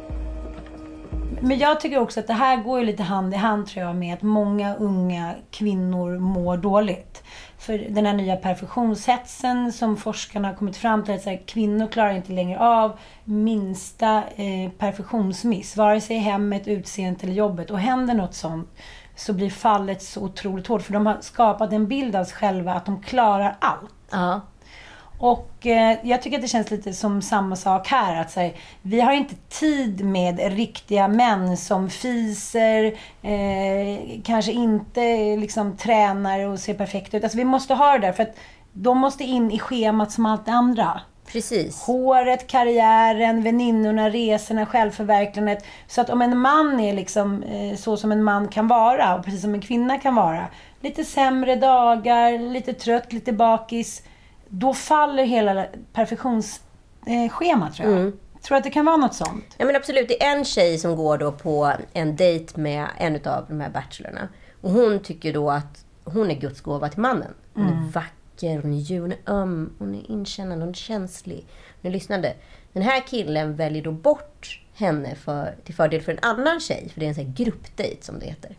Men jag tycker också att det här går ju lite hand i hand, tror jag, med att många unga kvinnor mår dåligt. För den här nya perfektionshetsen som forskarna har kommit fram till, att så här, kvinnor klarar inte längre av minsta eh, perfektionsmiss, vare sig i hemmet, utseendet eller jobbet. Och händer något sånt, så blir fallet så otroligt hårt. För de har skapat en bild av sig själva att de klarar allt. Ja. Och eh, jag tycker att det känns lite som samma sak här. Att säga, vi har inte tid med riktiga män som fiser, eh, kanske inte liksom tränar och ser perfekt ut. Alltså vi måste ha det där, för att de måste in i schemat som allt det andra. Precis. Håret, karriären, väninnorna, resorna, självförverkligandet. Så att om en man är liksom eh, så som en man kan vara, och precis som en kvinna kan vara, lite sämre dagar, lite trött, lite bakis, då faller hela perfektionsschemat, tror jag. Mm. Tror du att det kan vara något sånt? Ja, men absolut. Det är en tjej som går då på en dejt med en av de här bachelorna. Och hon tycker då att hon är Guds gåva till mannen. Hon är mm. vacker, hon är djur, hon är öm, hon är inkännande, hon är känslig. Hon är lyssnande. Den här killen väljer då bort henne för, till fördel för en annan tjej. För det är en sån här gruppdejt, som det heter.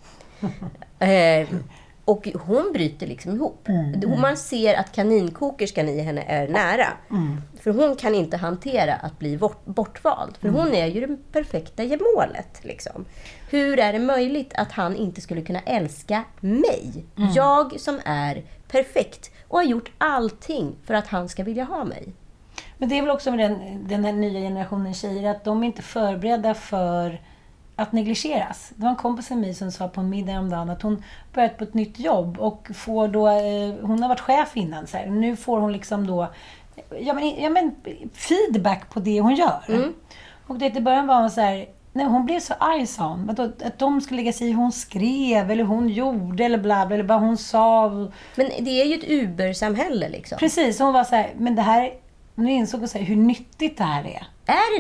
eh, Och hon bryter liksom ihop. Mm. Man ser att kaninkokerskan i henne är nära. Mm. För hon kan inte hantera att bli bort, bortvald. För mm. hon är ju det perfekta gemålet. Liksom. Hur är det möjligt att han inte skulle kunna älska mig? Mm. Jag som är perfekt och har gjort allting för att han ska vilja ha mig. Men det är väl också med den, den här nya generationen tjejer, att de är inte förberedda för att negligeras. Det var en kompis med mig som sa på en middag om dagen att hon börjat på ett nytt jobb och får då, eh, hon har varit chef innan, så här. Nu får hon liksom då ja men, ja men feedback på det hon gör. Mm. Och det i början var hon så här, nej, hon blev så arg, sa hon, att, att de skulle lägga sig i hur hon skrev eller hon gjorde eller bla bla, eller vad hon sa. Men det är ju ett Uber-samhälle liksom. Precis, hon var så här, men det här, nu insåg hon så här, hur nyttigt det här är. Är det det?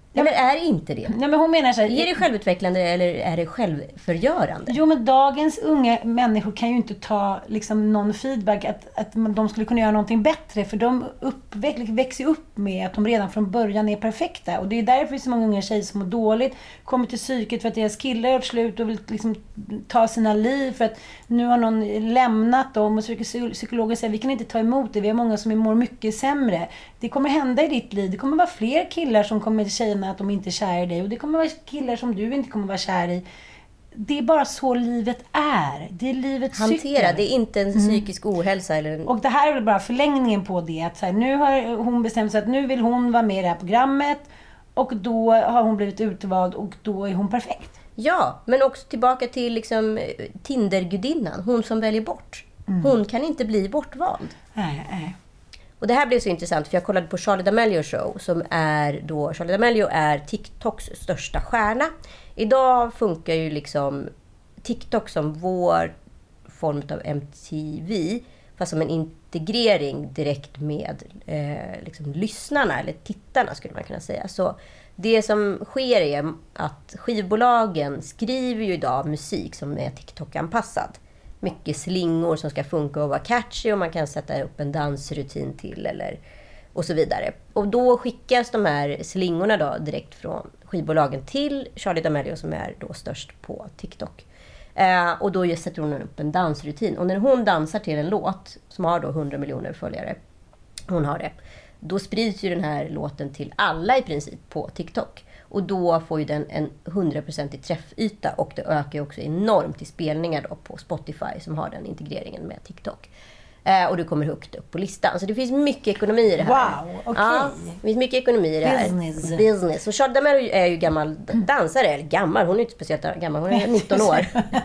Eller är det inte det? Nej, men hon menar så här, är det självutvecklande eller är det självförgörande? Jo, men dagens unga människor kan ju inte ta liksom, någon feedback att, att de skulle kunna göra någonting bättre. För de uppväx, växer upp med att de redan från början är perfekta. Och det är därför det är så många unga tjejer som mår dåligt. Kommer till psyket för att deras killar har gjort slut och vill liksom, ta sina liv. För att nu har någon lämnat dem. Och psykologer säger vi kan inte ta emot det. Vi har många som mår mycket sämre. Det kommer hända i ditt liv. Det kommer vara fler killar som kommer till tjejerna att de inte är kär i dig. Och det kommer vara killar som du inte kommer vara kär i. Det är bara så livet är. Det är livets Hantera, cykel. det är inte en psykisk mm. ohälsa. Eller en... Och det här är väl bara förlängningen på det. Att så här, nu har hon bestämt sig att nu vill hon vara med i det här programmet. Och då har hon blivit utvald och då är hon perfekt. Ja, men också tillbaka till liksom, Tinder-gudinnan. Hon som väljer bort. Mm. Hon kan inte bli bortvald. Nej, nej. Och det här blev så intressant för jag kollade på Charli D'Amelio show som är då, Charli D'Amelio är TikToks största stjärna. Idag funkar ju liksom TikTok som vår form av M T V fast som en integrering direkt med eh, liksom lyssnarna eller tittarna skulle man kunna säga. Så det som sker är att skivbolagen skriver ju idag musik som är TikTok-anpassad. Mycket slingor som ska funka och vara catchy och man kan sätta upp en dansrutin till eller och så vidare. Och då skickas de här slingorna då direkt från skivbolagen till Charli D'Amelio som är då störst på TikTok. Eh, och då sätter hon upp en dansrutin. Och när hon dansar till en låt som har då hundra miljoner följare, hon har det, då sprids ju den här låten till alla i princip på TikTok. Och då får ju den en hundraprocentig träffyta och det ökar ju också enormt i spelningar då på Spotify som har den integreringen med TikTok. Eh, och du kommer högt upp på listan. Så det finns mycket ekonomi i det här. Wow, okej. Okay. Ja, det finns mycket ekonomi i det här. Business. Business. Och Charli D'Amelio är ju gammal dansare. Eller gammal, hon är inte speciellt gammal. Hon är nitton år.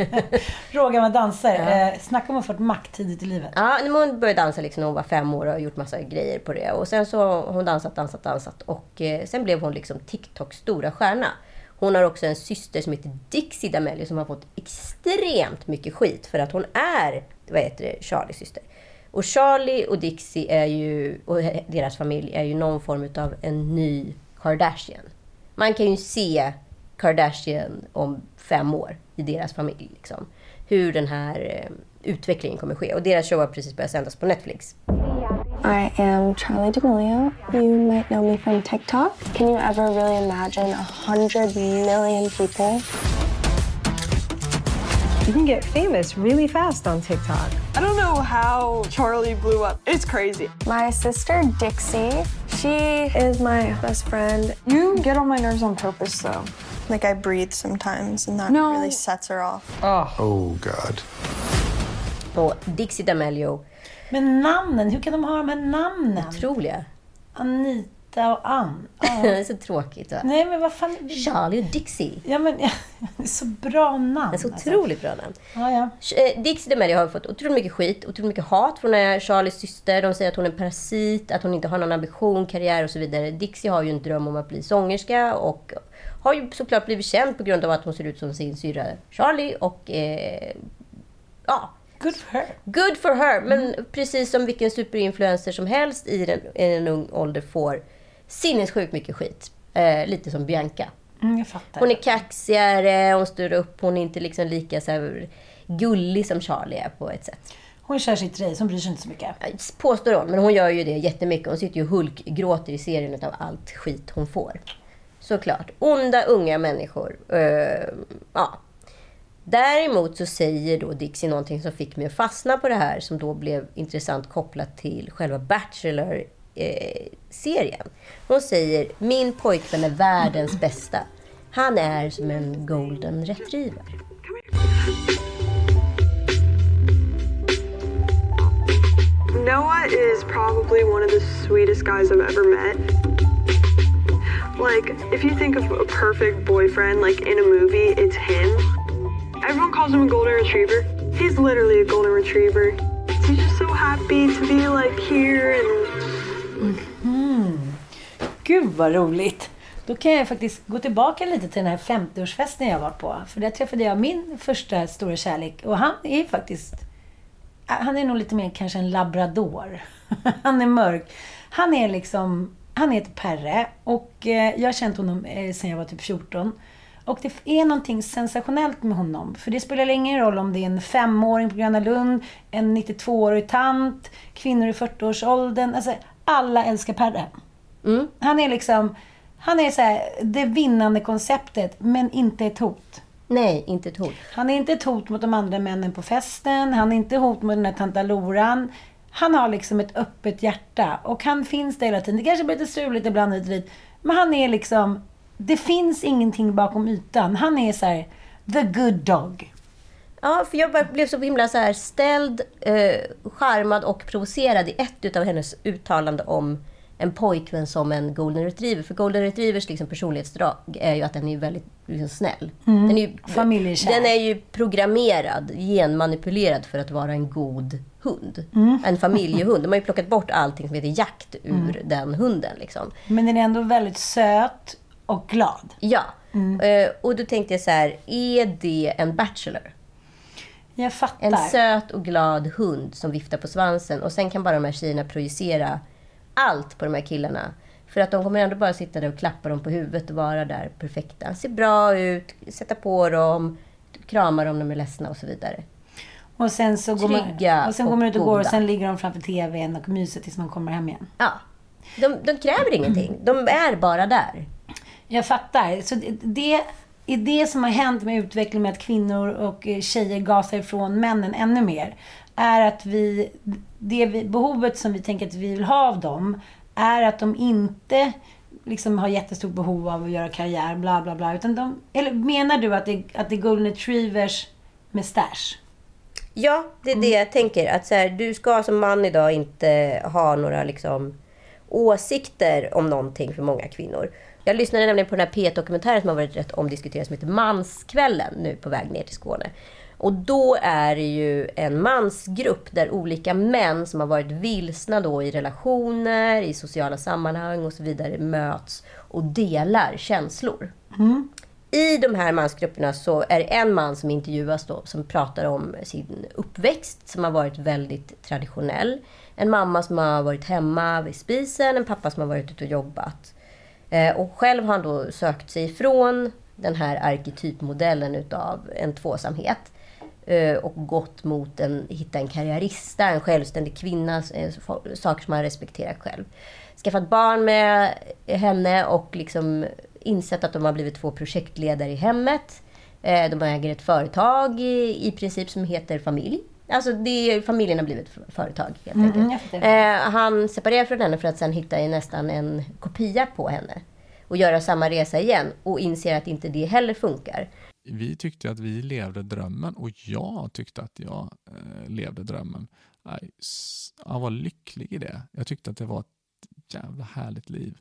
Rågammal dansare. Ja. Eh, snacka om att få ett makt tidigt i livet. Ja, hon började dansa liksom när hon var fem år och har gjort massa grejer på det. Och sen så har hon dansat, dansat, dansat. Och eh, sen blev hon liksom TikToks stora stjärna. Hon har också en syster som heter Dixie D'Amelio som har fått extremt mycket skit för att hon är, vad heter det, Charlies syster. Och Charli och Dixie är ju, och deras familj är ju någon form av en ny Kardashian. Man kan ju se Kardashian om fem år i deras familj. Liksom. Hur den här eh, utvecklingen kommer ske. Och deras show har precis börjat sändas på Netflix. I am Charli D'Amelio. You might know me from TikTok. Can you ever really imagine a hundred million people? You can get famous really fast on TikTok. I don't know how Charli blew up. It's crazy. My sister Dixie, she is my best friend. You get on my nerves on purpose though. Like I breathe sometimes and that no. really sets her off. Oh, oh God. Och Dixie D'Amelio. Men namnen, hur kan de ha de här namnen? Otroliga. Anita och Ann. Oh. Det är så tråkigt va? Nej men vad fan. Charli och Dixie. Ja men ja, det är så bra namn. Det är så otroligt alltså. Bra namn. Ja, ja. Dixie D'Amelio har fått otroligt mycket skit, otroligt mycket hat från Charlies syster. De säger att hon är en parasit, att hon inte har någon ambition, karriär och så vidare. Dixie har ju en dröm om att bli sångerska och har ju såklart blivit känd på grund av att hon ser ut som sin syra Charli och eh, ja. Good for her. Good for her. Men mm. precis som vilken superinfluencer som helst i, den, i en ung ålder får sinnessjukt mycket skit. Eh, lite som Bianca. Mm, jag fattar. Hon är kaxigare, hon står upp, hon är inte liksom lika så här gullig som Charli är på ett sätt. Hon kör sitt race, hon bryr sig inte så mycket. Påstår hon, men hon gör ju det jättemycket. Hon sitter ju och hulkgråter i serien av allt skit hon får. Såklart. Onda unga människor. Uh, ja. Däremot så säger då Dixie någonting som fick mig att fastna på det här som då blev intressant kopplat till själva Bachelor-serien. Eh, Hon säger, min pojkvän är världens bästa. Han är som en golden retriever. Noah is probably one of the sweetest guys I've ever met. Like, if you think of a perfect boyfriend, like in a movie, it's him. Everyone calls him a golden retriever. He's literally a golden retriever. He's just so happy to be like here and... Mm. Gud vad roligt. Då kan jag faktiskt gå tillbaka lite till den här femtioårsfesten jag var på. För där träffade jag min första stora kärlek. Och han är faktiskt... Han är nog lite mer kanske en labrador. Han är mörk. Han är liksom Han heter Perre och eh, jag har känt honom eh, sedan jag var typ fjorton. Och det är någonting sensationellt med honom. För det spelar ingen roll om det är en femåring på Gröna Lund, en nittiotvåårig tant, kvinnor i fyrtioårsåldern. Alltså, alla älskar Perre. Mm. Han är liksom, han är så här, det vinnande konceptet, men inte ett hot. Nej, inte ett hot. Han är inte ett hot mot de andra männen på festen. Han är inte ett hot mot den här tanta Loran. Han har liksom ett öppet hjärta. Och han finns där hela tiden. Det kanske blir lite struligt ibland hit och dit. Men han är liksom... Det finns ingenting bakom ytan. Han är så här, the good dog. Ja, för jag bara blev så himla så här ställd, eh, charmad och provocerad i ett utav hennes uttalande om en pojkvän som en golden retriever. För golden retrievers liksom personlighetsdrag är ju att den är väldigt liksom snäll. Mm. Den är ju, familjekär. Den är ju programmerad, genmanipulerad för att vara en god hund. Mm. En familjehund. De har ju plockat bort allting som heter jakt ur mm. den hunden. Liksom. Men den är ändå väldigt söt och glad. Ja. Mm. Uh, och då tänkte jag så här, är det en bachelor? Jag fattar. En söt och glad hund som viftar på svansen. Och sen kan bara de här tjejerna projicera allt på de här killarna. För att de kommer ändå bara sitta där och klappa dem på huvudet och vara där perfekta. Ser bra ut, sätta på dem, krama dem när de är ledsna och så vidare. Och sen så går Trygga man, och sen går man ut och goda. går och sen ligger de framför tvn och myser tills man kommer hem igen. Ja, de, de kräver ingenting. De är bara där. Jag fattar. Så det, det är det som har hänt med utvecklingen med att kvinnor och tjejer gasar ifrån männen ännu mer. Är att vi, det vi, behovet som vi tänker att vi vill ha av dem är att de inte liksom har jättestort behov av att göra karriär, bla bla bla. Utan de, eller menar du att det, att det är golden retrievers med stash? Ja, det är det jag tänker. Att så här, du ska som man idag inte ha några liksom, åsikter om någonting för många kvinnor. Jag lyssnade nämligen på den här P ett-dokumentären som har varit rätt omdiskuterad som heter Manskvällen nu på väg ner till Skåne. Och då är det ju en mansgrupp där olika män som har varit vilsna då i relationer, i sociala sammanhang och så vidare möts och delar känslor. Mm. I de här mansgrupperna så är det en man som intervjuas då som pratar om sin uppväxt som har varit väldigt traditionell. En mamma som har varit hemma vid spisen, en pappa som har varit ute och jobbat. Eh, och själv har han då sökt sig ifrån den här arketypmodellen utav en tvåsamhet. Eh, och gått mot en, hitta en karriärista, en självständig kvinna, eh, saker som han respekterar själv. Skaffat barn med henne och liksom insett att de har blivit två projektledare i hemmet. Eh, de äger ett företag i, i princip som heter familj. Alltså det, familjen har blivit företag helt mm, enkelt. Eh, han separerar från henne för att sen hitta i nästan en kopia på henne. Och göra samma resa igen. Och inser att inte det heller funkar. Vi tyckte att vi levde drömmen. Och jag tyckte att jag eh, levde drömmen. Jag, jag var lycklig i det. Jag tyckte att det var ett jävla härligt liv.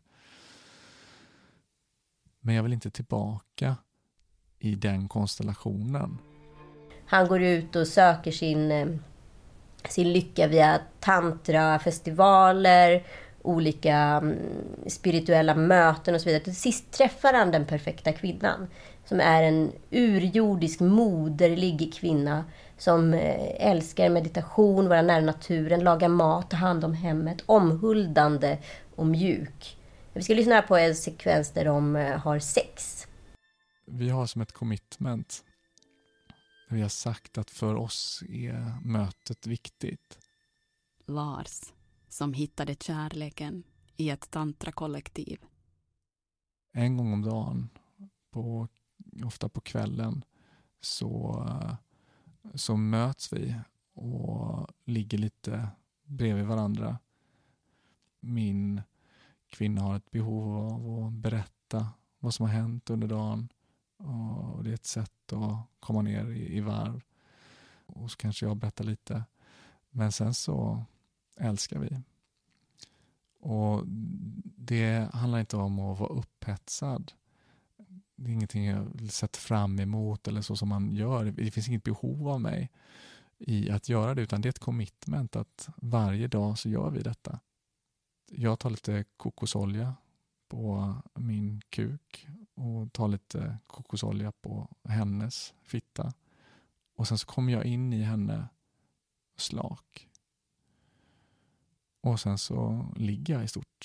Men jag vill inte tillbaka i den konstellationen. Han går ut och söker sin, sin lycka via tantra, festivaler, olika spirituella möten och så vidare. Till sist träffar han den perfekta kvinnan. Som är en urjordisk, moderlig kvinna. Som älskar meditation, vara nära naturen, laga mat, ta hand om hemmet. Omhuldande och mjuk. Vi ska lyssna på en sekvens där de har sex. Vi har som ett commitment. Vi har sagt att för oss är mötet viktigt. Lars, som hittade kärleken i ett tantrakollektiv. En gång om dagen, på, ofta på kvällen, så, så möts vi och ligger lite bredvid varandra. Min kvinna har ett behov av att berätta vad som har hänt under dagen. Och det är ett sätt att komma ner i, i varv. Och så kanske jag berättar lite. Men sen så älskar vi. Och det handlar inte om att vara upphetsad. Det är ingenting jag vill sätta fram emot eller så som man gör. Det finns inget behov av mig i att göra det. Utan det är ett commitment att varje dag så gör vi detta. Jag tar lite kokosolja på min kuk och tar lite kokosolja på hennes fitta. Och sen så kommer jag in i henne slak. Och sen så ligger jag i stort sett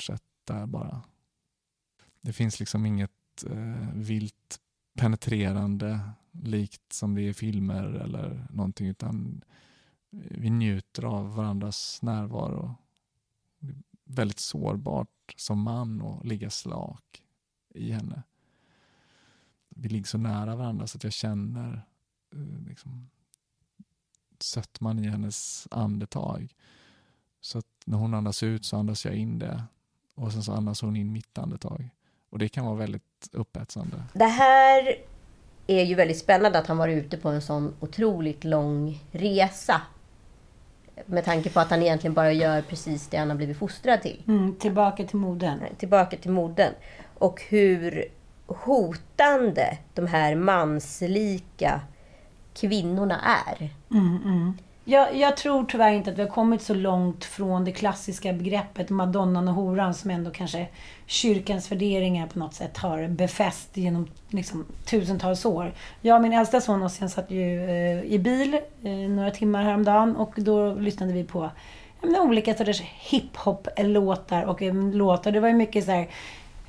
där bara. Det finns liksom inget eh, vilt penetrerande likt som det är i filmer eller någonting, utan vi njuter av varandras närvaro. Det är väldigt sårbart som man att ligga slak i henne. Vi ligger så nära varandra så att jag känner eh, liksom, sötman i hennes andetag. Så att när hon andas ut så andas jag in det. Och sen så andas hon in mitt andetag. Och det kan vara väldigt upphetsande. Det här är ju väldigt spännande att han var ute på en sån otroligt lång resa. Med tanke på att han egentligen bara gör precis det han har blivit fostrad till. Mm, tillbaka till modern. Tillbaka till modern. Och hur hotande de här manslika kvinnorna är. Mm, mm. Jag, jag tror tyvärr inte att vi har kommit så långt från det klassiska begreppet Madonnan och horan som ändå kanske kyrkans värderingar på något sätt har befäst genom liksom, tusentals år. Jag och min äldsta son och sen satt ju eh, i bil eh, några timmar häromdagen och då lyssnade vi på eh, olika sorters hiphop-låtar och eh, låtar. Det var ju mycket så här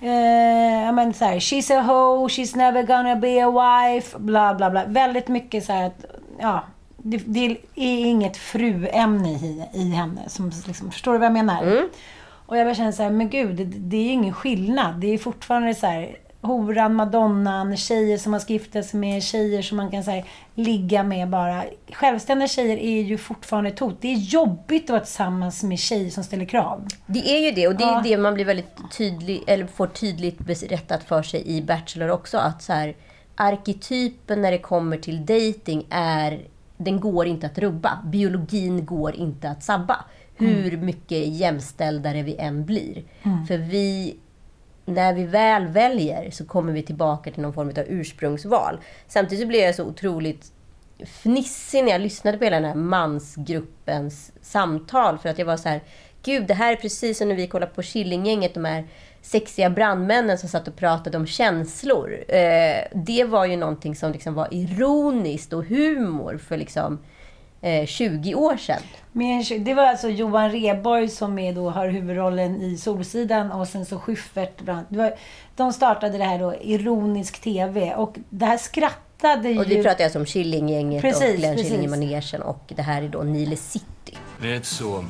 eh, jag men så här, she's a hoe, she's never gonna be a wife, bla bla bla. Väldigt mycket så här att, ja, Det, det är inget fruämne i, i henne. Som, liksom, förstår du vad jag menar? Mm. Och jag bara känner så här, men gud, det, det är ingen skillnad. Det är fortfarande så här, horan, madonnan, tjejer som man ska gifta sig med, tjejer som man kan så här, ligga med bara. Självständiga tjejer är ju fortfarande ett hot. Det är jobbigt att vara tillsammans med tjejer som ställer krav. Det är ju det, och det är ja. det man blir väldigt tydlig, eller får tydligt berättat för sig i Bachelor också. Att så här, arketypen när det kommer till dating är... Den går inte att rubba. Biologin går inte att sabba. Hur mm. mycket jämställdare vi än blir. Mm. För vi, när vi väl väljer så kommer vi tillbaka till någon form av ursprungsval. Samtidigt så blev jag så otroligt fnissig när jag lyssnade på hela den här mansgruppens samtal. För att jag var så här, gud, det här är precis som när vi kollar på Killinggänget, de här sexiga brandmännen som satt och pratade om känslor. Eh, det var ju någonting som liksom var ironiskt och humor för liksom eh, tjugo år sedan. Men det var alltså Johan Rheborg som är då, har huvudrollen i Solsidan och sen så Schyffert. Det var, de startade det här då, ironisk tv, och det här skrattade ju... Och vi pratade alltså om Killinggänget precis, och Glenn precis. Killing i manegen, och det här är då Nile City. Det är inte så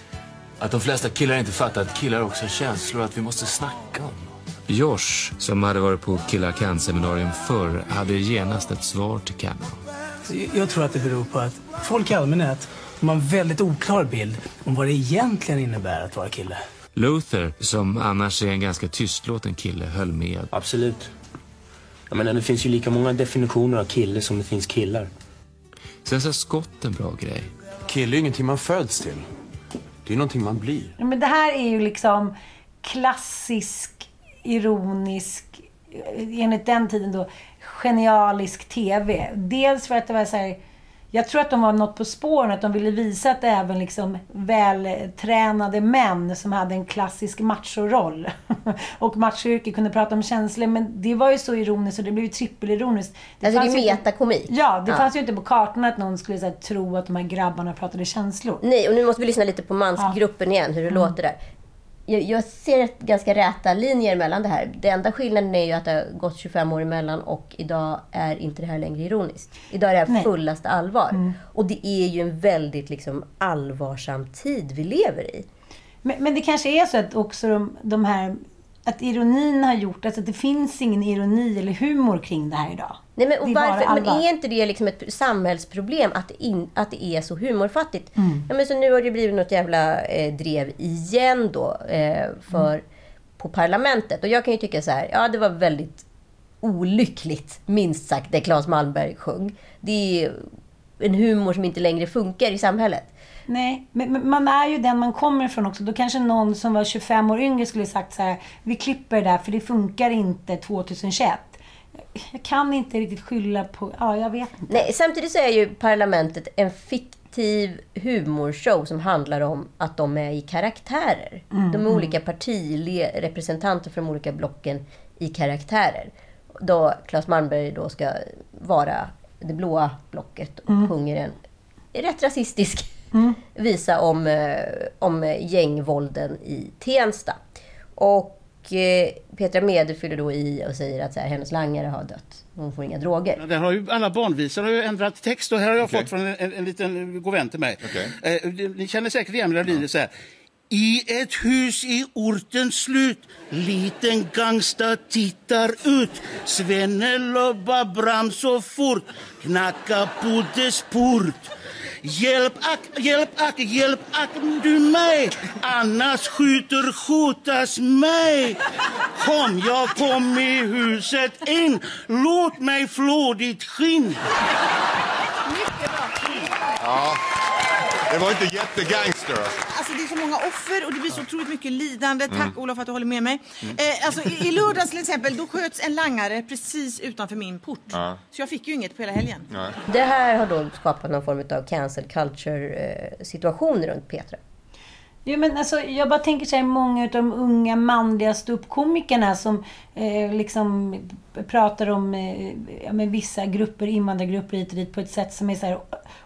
att de flesta killar inte fattar att killar också har känslor, att vi måste snacka om dem. Josh, som hade varit på Killar Kan-seminarium förr, hade genast ett svar till Cameron. Jag tror att det beror på att folk i allmänhet har en väldigt oklar bild om vad det egentligen innebär att vara kille. Luther, som annars är en ganska tystlåten kille, höll med. Absolut. Jag menar, det finns ju lika många definitioner av kille som det finns killar. Sen sa Scott en bra grej. Kille är ingenting man föds till. Det är någonting man blir. Ja, men det här är ju liksom klassisk, ironisk, enligt den tiden då, genialisk tv. Dels för att det var så här, jag tror att de var något på spåren, att de ville visa att även liksom vältränade män som hade en klassisk machoroll och machoyrke kunde prata om känslor, men det var ju så ironiskt och det blev ju trippelironiskt. Det alltså det är metakomik. Ja, det ja. fanns ju inte på kartan att någon skulle så här, tro att de här grabbarna pratade känslor. Nej, och nu måste vi lyssna lite på mansgruppen ja. igen, hur det mm. låter där. Jag, jag ser ett ganska räta linjer mellan det här. Det enda skillnaden är ju att det har gått tjugofem år emellan och idag är inte det här längre ironiskt. Idag är det här Nej. fullaste allvar. Mm. Och det är ju en väldigt liksom, allvarsam tid vi lever i. Men, men det kanske är så att också de, de här, att ironin har gjort, alltså att det finns ingen ironi eller humor kring det här idag. Nej, men, och varför, men är inte det liksom ett samhällsproblem att det, in, att det är så humorfattigt? Mm. Ja, men så nu har det blivit något jävla eh, drev igen då eh, för, mm. på parlamentet. Och jag kan ju tycka så här, ja det var väldigt olyckligt, minst sagt, det Claes Malmberg sjöng. Det är en humor som inte längre funkar i samhället. Nej, men man är ju den man kommer ifrån också. Då kanske någon som var tjugofem år yngre skulle sagt så här, vi klipper det där för det funkar inte tjugohundratjugoett. Jag kan inte riktigt skylla på, ja jag vet inte. Nej, samtidigt så är ju parlamentet en fiktiv humorshow som handlar om att de är i karaktärer. Mm, de är mm. olika partirepresentanter från de olika blocken i karaktärer. Då Claes Malmberg då ska vara det blåa blocket och mm. sjunger en rätt rasistisk mm. visa om, om gängvålden i Tensta. Och eh, Petra Mede fyller då i och säger att så här, hennes langare har dött. Hon får inga droger. Ja, där har ju alla barnvisor har ju ändrat text och här har jag okay. fått från en, en, en liten god vän till mig. Okay. Eh, ni känner säkert igen det, blir så här. I ett hus i ortens slut, liten gangsta tittar ut. Svenne lobba bram så fort, knacka på dess port. Hjälp ack, hjälp ack, hjälp ack du mig, annars skjuter skjutas mig. Kom, jag kom i huset in, låt mig flå ditt skinn. Mycket bra. Ja. Det var inte jättegangster. Alltså det är så många offer och det blir så otroligt mycket lidande. Tack mm. Olof för att du håller med mig. Mm. Eh, alltså i, i lördags till exempel, då sköts en langare precis utanför min port. Ja. Så jag fick ju inget på hela helgen. Ja. Det här har då skapat någon form av cancel culture-situation runt Petra. Ja, men alltså, jag bara tänker så här, många av de unga manliga ståuppkomikerna som eh, liksom pratar om eh, ja, med vissa grupper, invandrargrupper hit och dit på ett sätt som är så här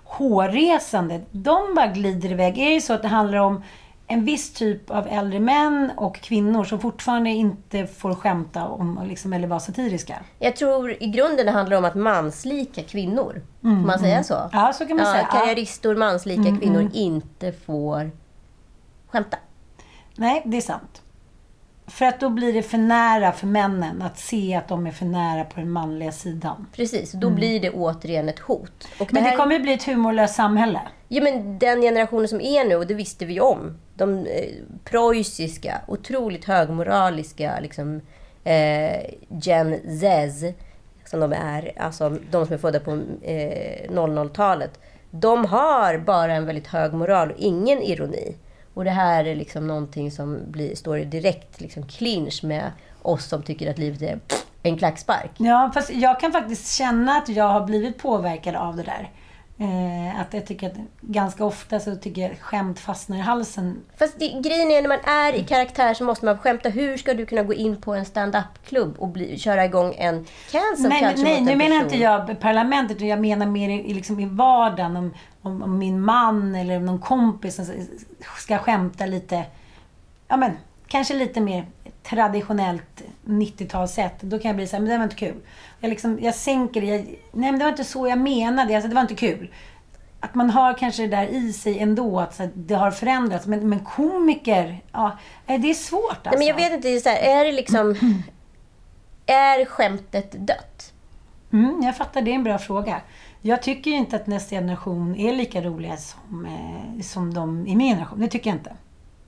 hårresande. De bara glider iväg. Är det så att det handlar om en viss typ av äldre män och kvinnor som fortfarande inte får skämta om liksom, eller vara satiriska? Jag tror i grunden det handlar om att manslika kvinnor. Mm, kan man säga mm. så? Ja, så kan man ja, säga. Karriäristor, manslika mm, kvinnor mm. inte får skämta. Nej, det är sant. För att då blir det för nära för männen att se att de är för nära på den manliga sidan. Precis, då mm. blir det återigen ett hot. Och men det, här... det kommer ju bli ett humorlöst samhälle. Ja, men den generationen som är nu, och det visste vi om. De eh, preussiska, otroligt högmoraliska liksom, eh, Gen Z som de är. Alltså de som är födda på eh, noll noll-talet. De har bara en väldigt hög moral och ingen ironi. Och det här är liksom någonting som blir, står i direkt liksom clinch med oss som tycker att livet är en klackspark. Ja, fast jag kan faktiskt känna att jag har blivit påverkad av det där. Eh, att jag tycker att ganska ofta så tycker jag skämt fastnar i halsen. Fast det, grejen är när man är i karaktär så måste man skämta. Hur ska du kunna gå in på en stand-up-klubb och bli, köra igång en cancel nej, culture? Nej, nu menar inte jag parlamentet utan jag menar mer i, liksom i vardagen om, om, om min man eller någon kompis som ska skämta lite, ja men kanske lite mer traditionellt nittiotalssätt. Då kan jag bli så här, men det var inte kul. Jag, liksom, jag sänker det. Jag, nej, men det var inte så jag menade. Alltså, det var inte kul. Att man har kanske det där i sig ändå. Att så här, det har förändrats. Men, men komiker, ja, det är svårt. Alltså. Nej, men jag vet inte, så här, är det liksom... är skämtet dött? Mm, jag fattar, det är en bra fråga. Jag tycker inte att nästa generation är lika roliga som, eh, som de i min generation. Det tycker jag inte.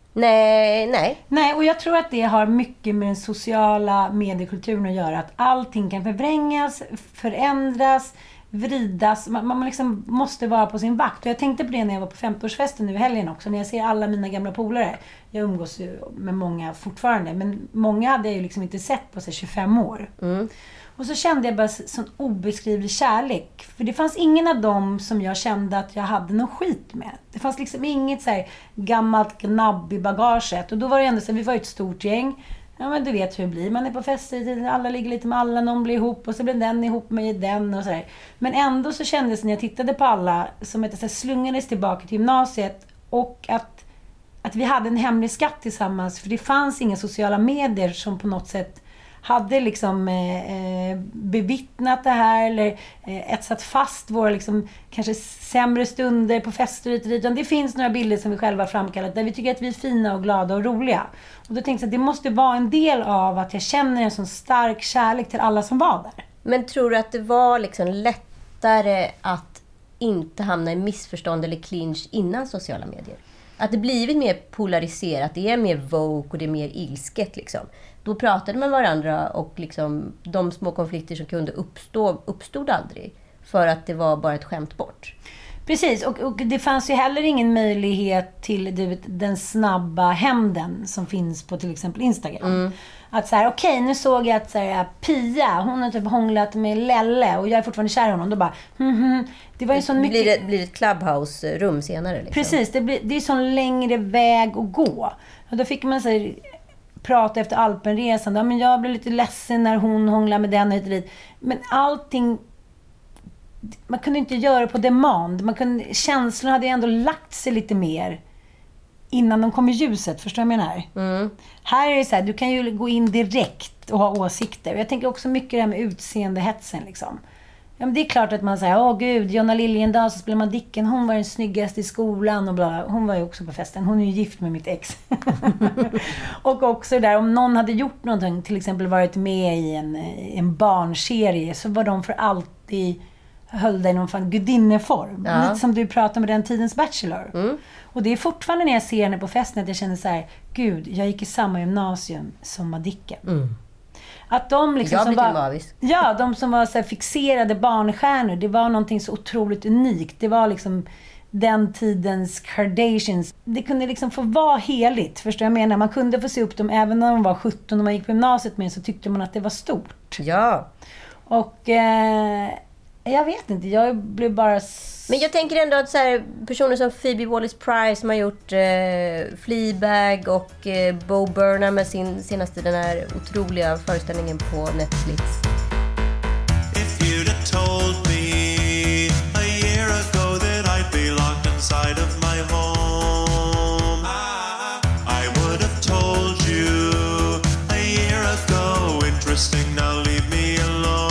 Nej, nej. Nej, och jag tror att det har mycket med den sociala mediekulturen att göra. Att allting kan förvrängas, förändras, vridas. Man, man liksom måste vara på sin vakt. Och jag tänkte på det när jag var på femtioårsfesten nu i helgen också. När jag ser alla mina gamla polare. Jag umgås ju med många fortfarande. Men många hade jag ju liksom inte sett på sig tjugofem år. Mm. Och så kände jag bara sån obeskrivlig kärlek. För det fanns ingen av dem som jag kände att jag hade någon skit med. Det fanns liksom inget så här gammalt gnabb i bagaget. Och då var det ändå så här, vi var ett stort gäng. Ja, men du vet hur det blir. Man är på fester, alla ligger lite med alla, någon blir ihop och så blir den ihop med den och så där. Men ändå så kändes det när jag tittade på alla som att jag slungades tillbaka till gymnasiet och att, att vi hade en hemlig skatt tillsammans. För det fanns inga sociala medier som på något sätt hade liksom eh, bevittnat det här eller eh, etsat fast våra liksom, kanske sämre stunder på fester och dit. Det finns några bilder som vi själva framkallat där vi tycker att vi är fina och glada och roliga. Och då tänkte jag att det måste vara en del av att jag känner en sån stark kärlek till alla som var där. Men tror du att det var liksom lättare att inte hamna i missförstånd eller clinch innan sociala medier? Att det blivit mer polariserat, det är mer woke och det är mer ilsket liksom. Då pratade man varandra och liksom, de små konflikter som kunde uppstå uppstod aldrig. För att det var bara ett skämt bort. Precis, och, och det fanns ju heller ingen möjlighet till du vet, den snabba hämnden som finns på till exempel Instagram. Mm. Att så här, okej, okay, nu såg jag att så här, Pia, hon har typ hånglat med Lelle och jag är fortfarande kär i honom. Då bara, hm, hm. Det var ju sån mycket... Blir det blir ett Clubhouse-rum senare liksom. Precis, det, blir, det är sån längre väg att gå. Och då fick man så här, prata efter Alpenresan. Ja, men jag blev lite ledsen när hon hånglade med den och hit och dit. Men allting... Man kunde inte göra det på demand. Man kunde, känslorna hade ändå lagt sig lite mer innan de kom i ljuset, förstår du vad jag menar? Mm. Här är det så här, du kan ju gå in direkt och ha åsikter. Jag tänker också mycket det här med utseendehetsen liksom. Ja, men det är klart att man säger, åh gud, Jonna Liljendahl, så spelar man Dicken, hon var den snyggaste i skolan och bla. Hon var ju också på festen, hon är ju gift med mitt ex. Och också där, om någon hade gjort någonting, till exempel varit med i en, en barnserie, så var de för alltid höll dig i någon fan gudinneform. Ja. Lite som du pratade med den tidens Bachelor. Mm. Och det är fortfarande när jag ser henne på festen att jag känner så här, gud, jag gick i samma gymnasium som Madicken. Mm. Att de liksom jag som blir var, mavis. ja, de som var så här fixerade barnstjärnor, det var någonting så otroligt unikt. Det var liksom den tidens Kardashians. Det kunde liksom få vara heligt, förstår jag menar. Man kunde få se upp dem även när de var sjutton och man gick på gymnasiet med, så tyckte man att det var stort. Ja. Och eh, jag vet inte, jag blev bara... Men jag tänker ändå att så här, personer som Phoebe Waller-Bridge som har gjort eh, Fleabag och eh, Bo Burnham med sin senaste, den här otroliga föreställningen på Netflix. If you'd have told me a year ago that I'd be locked inside of my home, I would have told you a year ago, interesting, now leave me alone.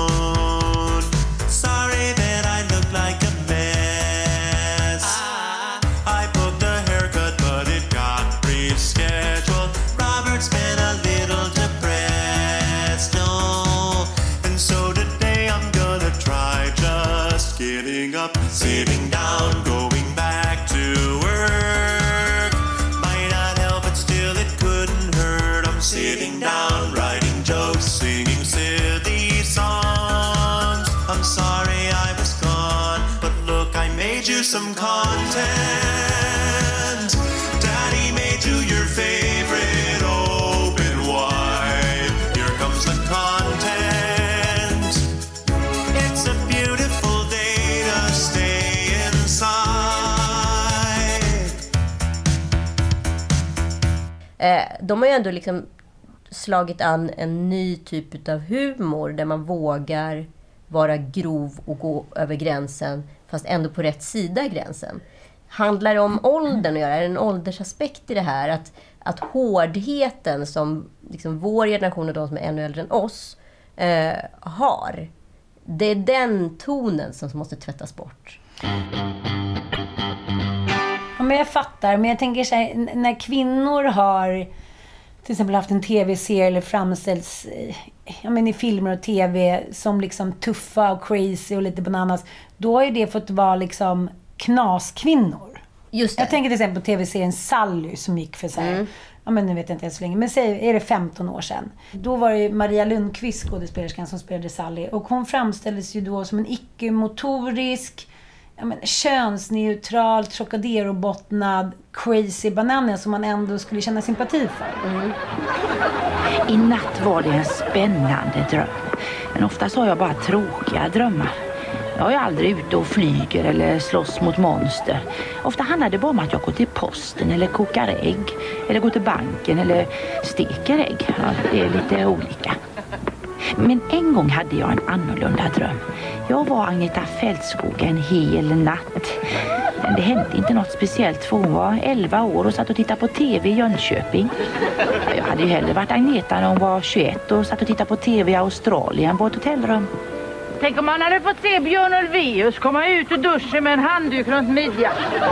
Sorry that I look like a mess. I booked a haircut but it got rescheduled. Robert's been a little depressed, oh. And so today I'm gonna try just getting up, sitting down, going back to work. Might not help but still it couldn't hurt. I'm sitting down, writing jokes, singing silly songs. I'm sorry I was gone, but look, I made you some content. Daddy made you your favorite open wide. Here comes the content. It's a beautiful day to stay inside. Eh, de har ju ändå liksom slagit an en ny typ av humor där man vågar vara grov och gå över gränsen fast ändå på rätt sida av gränsen. Handlar det om åldern att göra? Är det en åldersaspekt i det här? Att, att hårdheten som liksom vår generation och de som är ännu äldre än oss eh, har, det är den tonen som måste tvättas bort. Ja, men jag fattar, men jag tänker så här, n- när kvinnor har till exempel haft en tv-serie eller framställs eh, ja, men i filmer och tv som liksom tuffa och crazy och lite bananas, då har ju det fått vara liksom knaskvinnor. Just det. Jag tänker till exempel på tv-serien Sally som gick för så här, mm. ja men nu vet jag inte ens så länge, men säg, är det femton år sedan. Då var det Maria Lundqvist, skådespelerskan, som spelade Sally, och hon framställdes ju då som en icke-motorisk, ja men könsneutral, Trocadero-bottnad crazy bananen som man ändå skulle känna sympati för. Mm. I natt var det en spännande dröm. Men oftast har jag bara tråkiga drömmar. Jag är aldrig ute och flyger eller slåss mot monster. Ofta handlar det bara om att jag går till posten eller kokar ägg. Eller går till banken eller steker ägg. Ja, det är lite olika. Men en gång hade jag en annorlunda dröm. Jag var Agneta Fältskog en hel natt. Men det hände inte något speciellt, för hon var elva år och satt och tittade på tv i Jönköping. Jag hade ju hellre varit Agneta när hon var tjugoett och satt och tittade på tv i Australien på ett hotellrum. Tänk om man hade fått se Björn Ulvaeus komma ut ur duschen med en handduk runt midjan.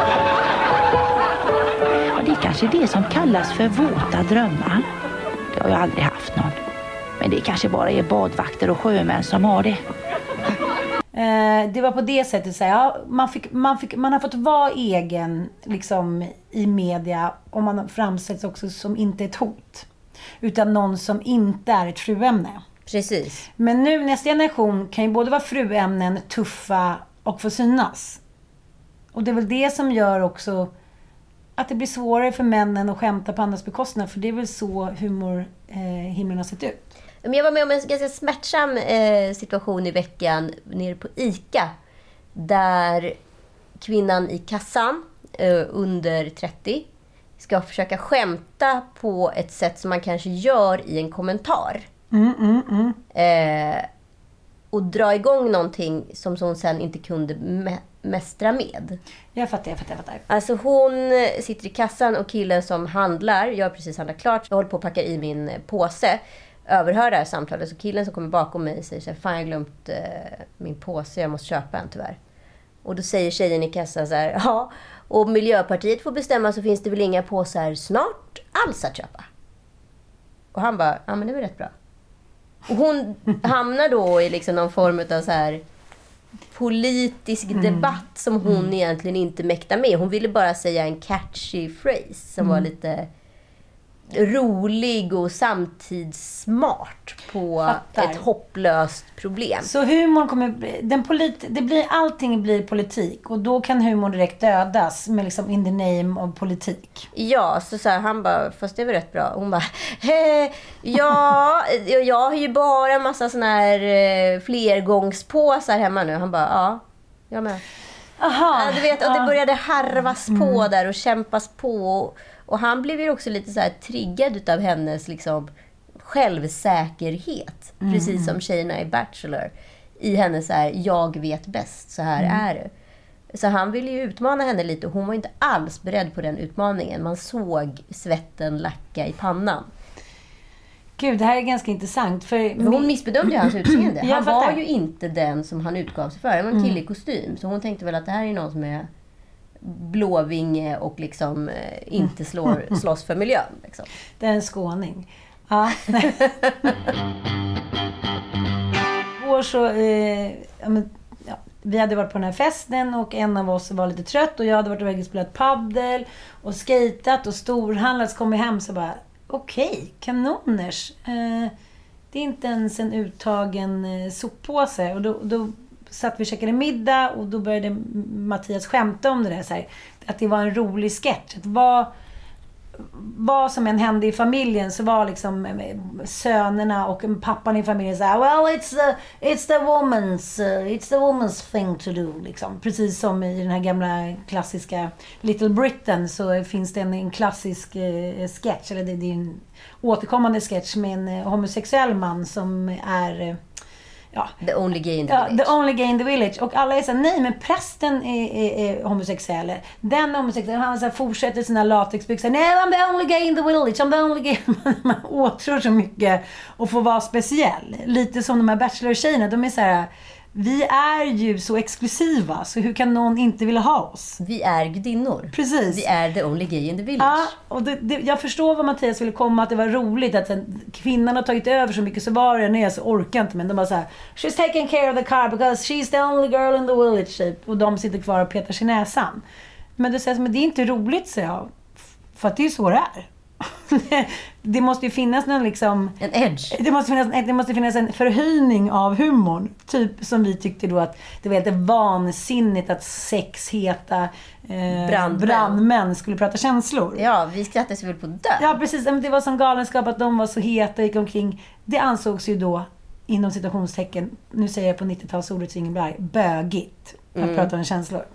Ja, det är kanske det som kallas för våta drömmar. Det har jag aldrig haft någon. Men det kanske bara är badvakter och sjömän som har det. Eh, det var på det sättet så här, ja, man, fick, man, fick, man har fått vara egen liksom, i media, och man framställs också som inte ett hot. Utan någon som inte är ett fruämne. Precis. Men nu nästa generation kan ju både vara fruämnen, tuffa och få synas. Och det är väl det som gör också att det blir svårare för männen att skämta på andras bekostnad. För det är väl så humor eh, himlen har sett ut. Men jag var med om en ganska smärtsam eh, situation i veckan nere på ICA. Där kvinnan i kassan eh, under trettio ska försöka skämta på ett sätt som man kanske gör i en kommentar. Mm, mm, mm. Eh, och dra igång någonting som, som hon sen inte kunde mä- mästra med. Jag fattar, jag fattar, jag fattar. Alltså hon sitter i kassan och killen som handlar, jag har precis handlat klart, jag håller på att packa i min påse, överhör det här samtalet. Så killen som kommer bakom mig säger så här, fan jag har glömt eh, min påse, jag måste köpa en tyvärr. Och då säger tjejen i kassan så här, ja, och Miljöpartiet får bestämma så finns det väl inga påsar snart alls att köpa. Och han bara, ja men det var rätt bra. Och hon hamnar då i liksom någon form av så här politisk mm. debatt som hon mm. egentligen inte mäktar med. Hon ville bara säga en catchy phrase som mm. var lite rolig och samtidssmart på Fattar. Ett hopplöst problem. Så humorn kommer bli, den polit, det blir, allting blir politik och då kan humorn direkt dödas med liksom in the name of politik. Ja, så, så här, han bara, fast det var rätt bra. Hon bara, hej, ja, jag har ju bara en massa såna här eh, flergångspåsar hemma nu. Han bara, ja, jag med. Aha, ja, du vet, och det ja. började harvas på Mm. där och kämpas på. Och han blev ju också lite så här triggad utav hennes liksom självsäkerhet. Mm. Precis som tjejerna i Bachelor. I hennes så här, jag vet bäst, så här mm. är det. Så han ville ju utmana henne lite och hon var inte alls beredd på den utmaningen. Man såg svetten lacka i pannan. Gud, det här är ganska intressant. För Men hon missbedömde ju hans utseende. Han Jag var fattar. ju inte den som han utgav sig för. Det var en kille i kostym. Så hon tänkte väl att det här är någon som är blåvinge och liksom eh, inte slår, slåss för miljön. Liksom. Det är en skåning. Ja. År så, eh, ja, men, ja, vi hade varit på den här festen och en av oss var lite trött och jag hade varit iväg och spelat paddel och skatat och storhandlat. Så kom vi hem så bara, okej, okay, kanoners. Eh, det är inte ens en uttagen eh, soppåse. Och då, då satt vi och käkade middag och då började Mattias skämta om det där. Så här, att det var en rolig sketch. Att vad, vad som än hände i familjen så var liksom sönerna och pappan i familjen så här, well, it's the, it's the woman's uh, it's the woman's thing to do. Liksom. Precis som i den här gamla klassiska Little Britain så finns det en, en klassisk uh, sketch, eller det, det är en återkommande sketch med en uh, homosexuell man som är... Uh, Ja. The only gay in the ja, village. The only gay in the village. Och alla är så här, nej men prästen är, är, är homosexuell. Den är homosexuell. Han så här, fortsätter sina latexbyxor. Nej, I'm the only gay in the village. I'm the only gay. Man åtrår så mycket och får vara speciell. Lite som de här bachelor-tjejerna. De är så här, vi är ju så exklusiva. Så hur kan någon inte vilja ha oss? Vi är gudinnor. Precis. Vi är the only gay in the village. Ja, och det, det, jag förstår vad Mattias ville komma, att det var roligt att sen, kvinnan har tagit över så mycket, så var det när så orkar inte, men de bara så här, she's taking care of the car because she's the only girl in the village typ. Och de sitter kvar och petar sig i näsan. Men det sägs, men det är inte roligt, så jag. För att det är så det är. Det måste ju finnas någon liksom en edge. Det måste finnas, det måste finnas en förhöjning av humorn. Typ som vi tyckte då att det var helt vansinnigt att sexheta eh, brandmän. brandmän skulle prata känslor. Ja, vi skrattade sig väl på död. Ja, precis. Det var som galenskap att de var så heta och gick omkring. Det ansågs ju då, inom citationstecken, nu säger jag på nittiotalsordet så ingen blir bögigt att mm. prata om känslor.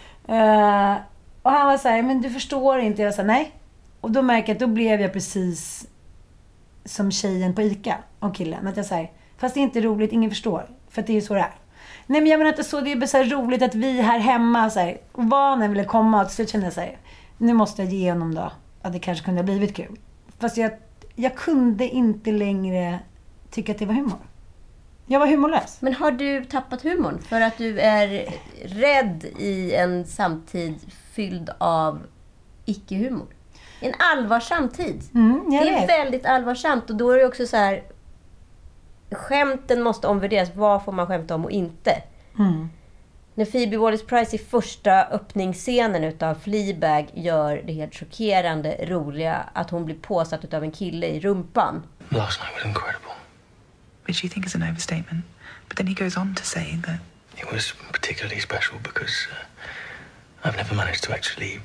Uh, och han var så här, men du förstår inte. Jag sa nej. Och då märker jag att då blev jag precis som tjejen på ICA och killen. Att jag säger, fast det är inte roligt, ingen förstår. För att det är ju så det är. Nej, men jag menar inte så, det är bara så här roligt att vi här hemma, så här, och vad när ville komma, och så kände jag så här, nu måste jag ge honom då, att det kanske kunde ha blivit kul. Fast jag, jag kunde inte längre tycka att det var humor. Jag var humorlös. Men har du tappat humorn för att du är rädd i en samtid fylld av icke-humor? En allvarsam tid. Mm, det är vet. väldigt allvarsamt. Och då är det också så här, skämten måste omvärderas. Vad får man skämta om och inte? Mm. När Phoebe Waller-Price i första öppningsscenen utav Fleabag gör det helt chockerande roliga att hon blir påsatt utav en kille i rumpan. Last night was incredible. Which you think is an overstatement. But then he goes on to say that it was particularly special because uh, I've never managed to actually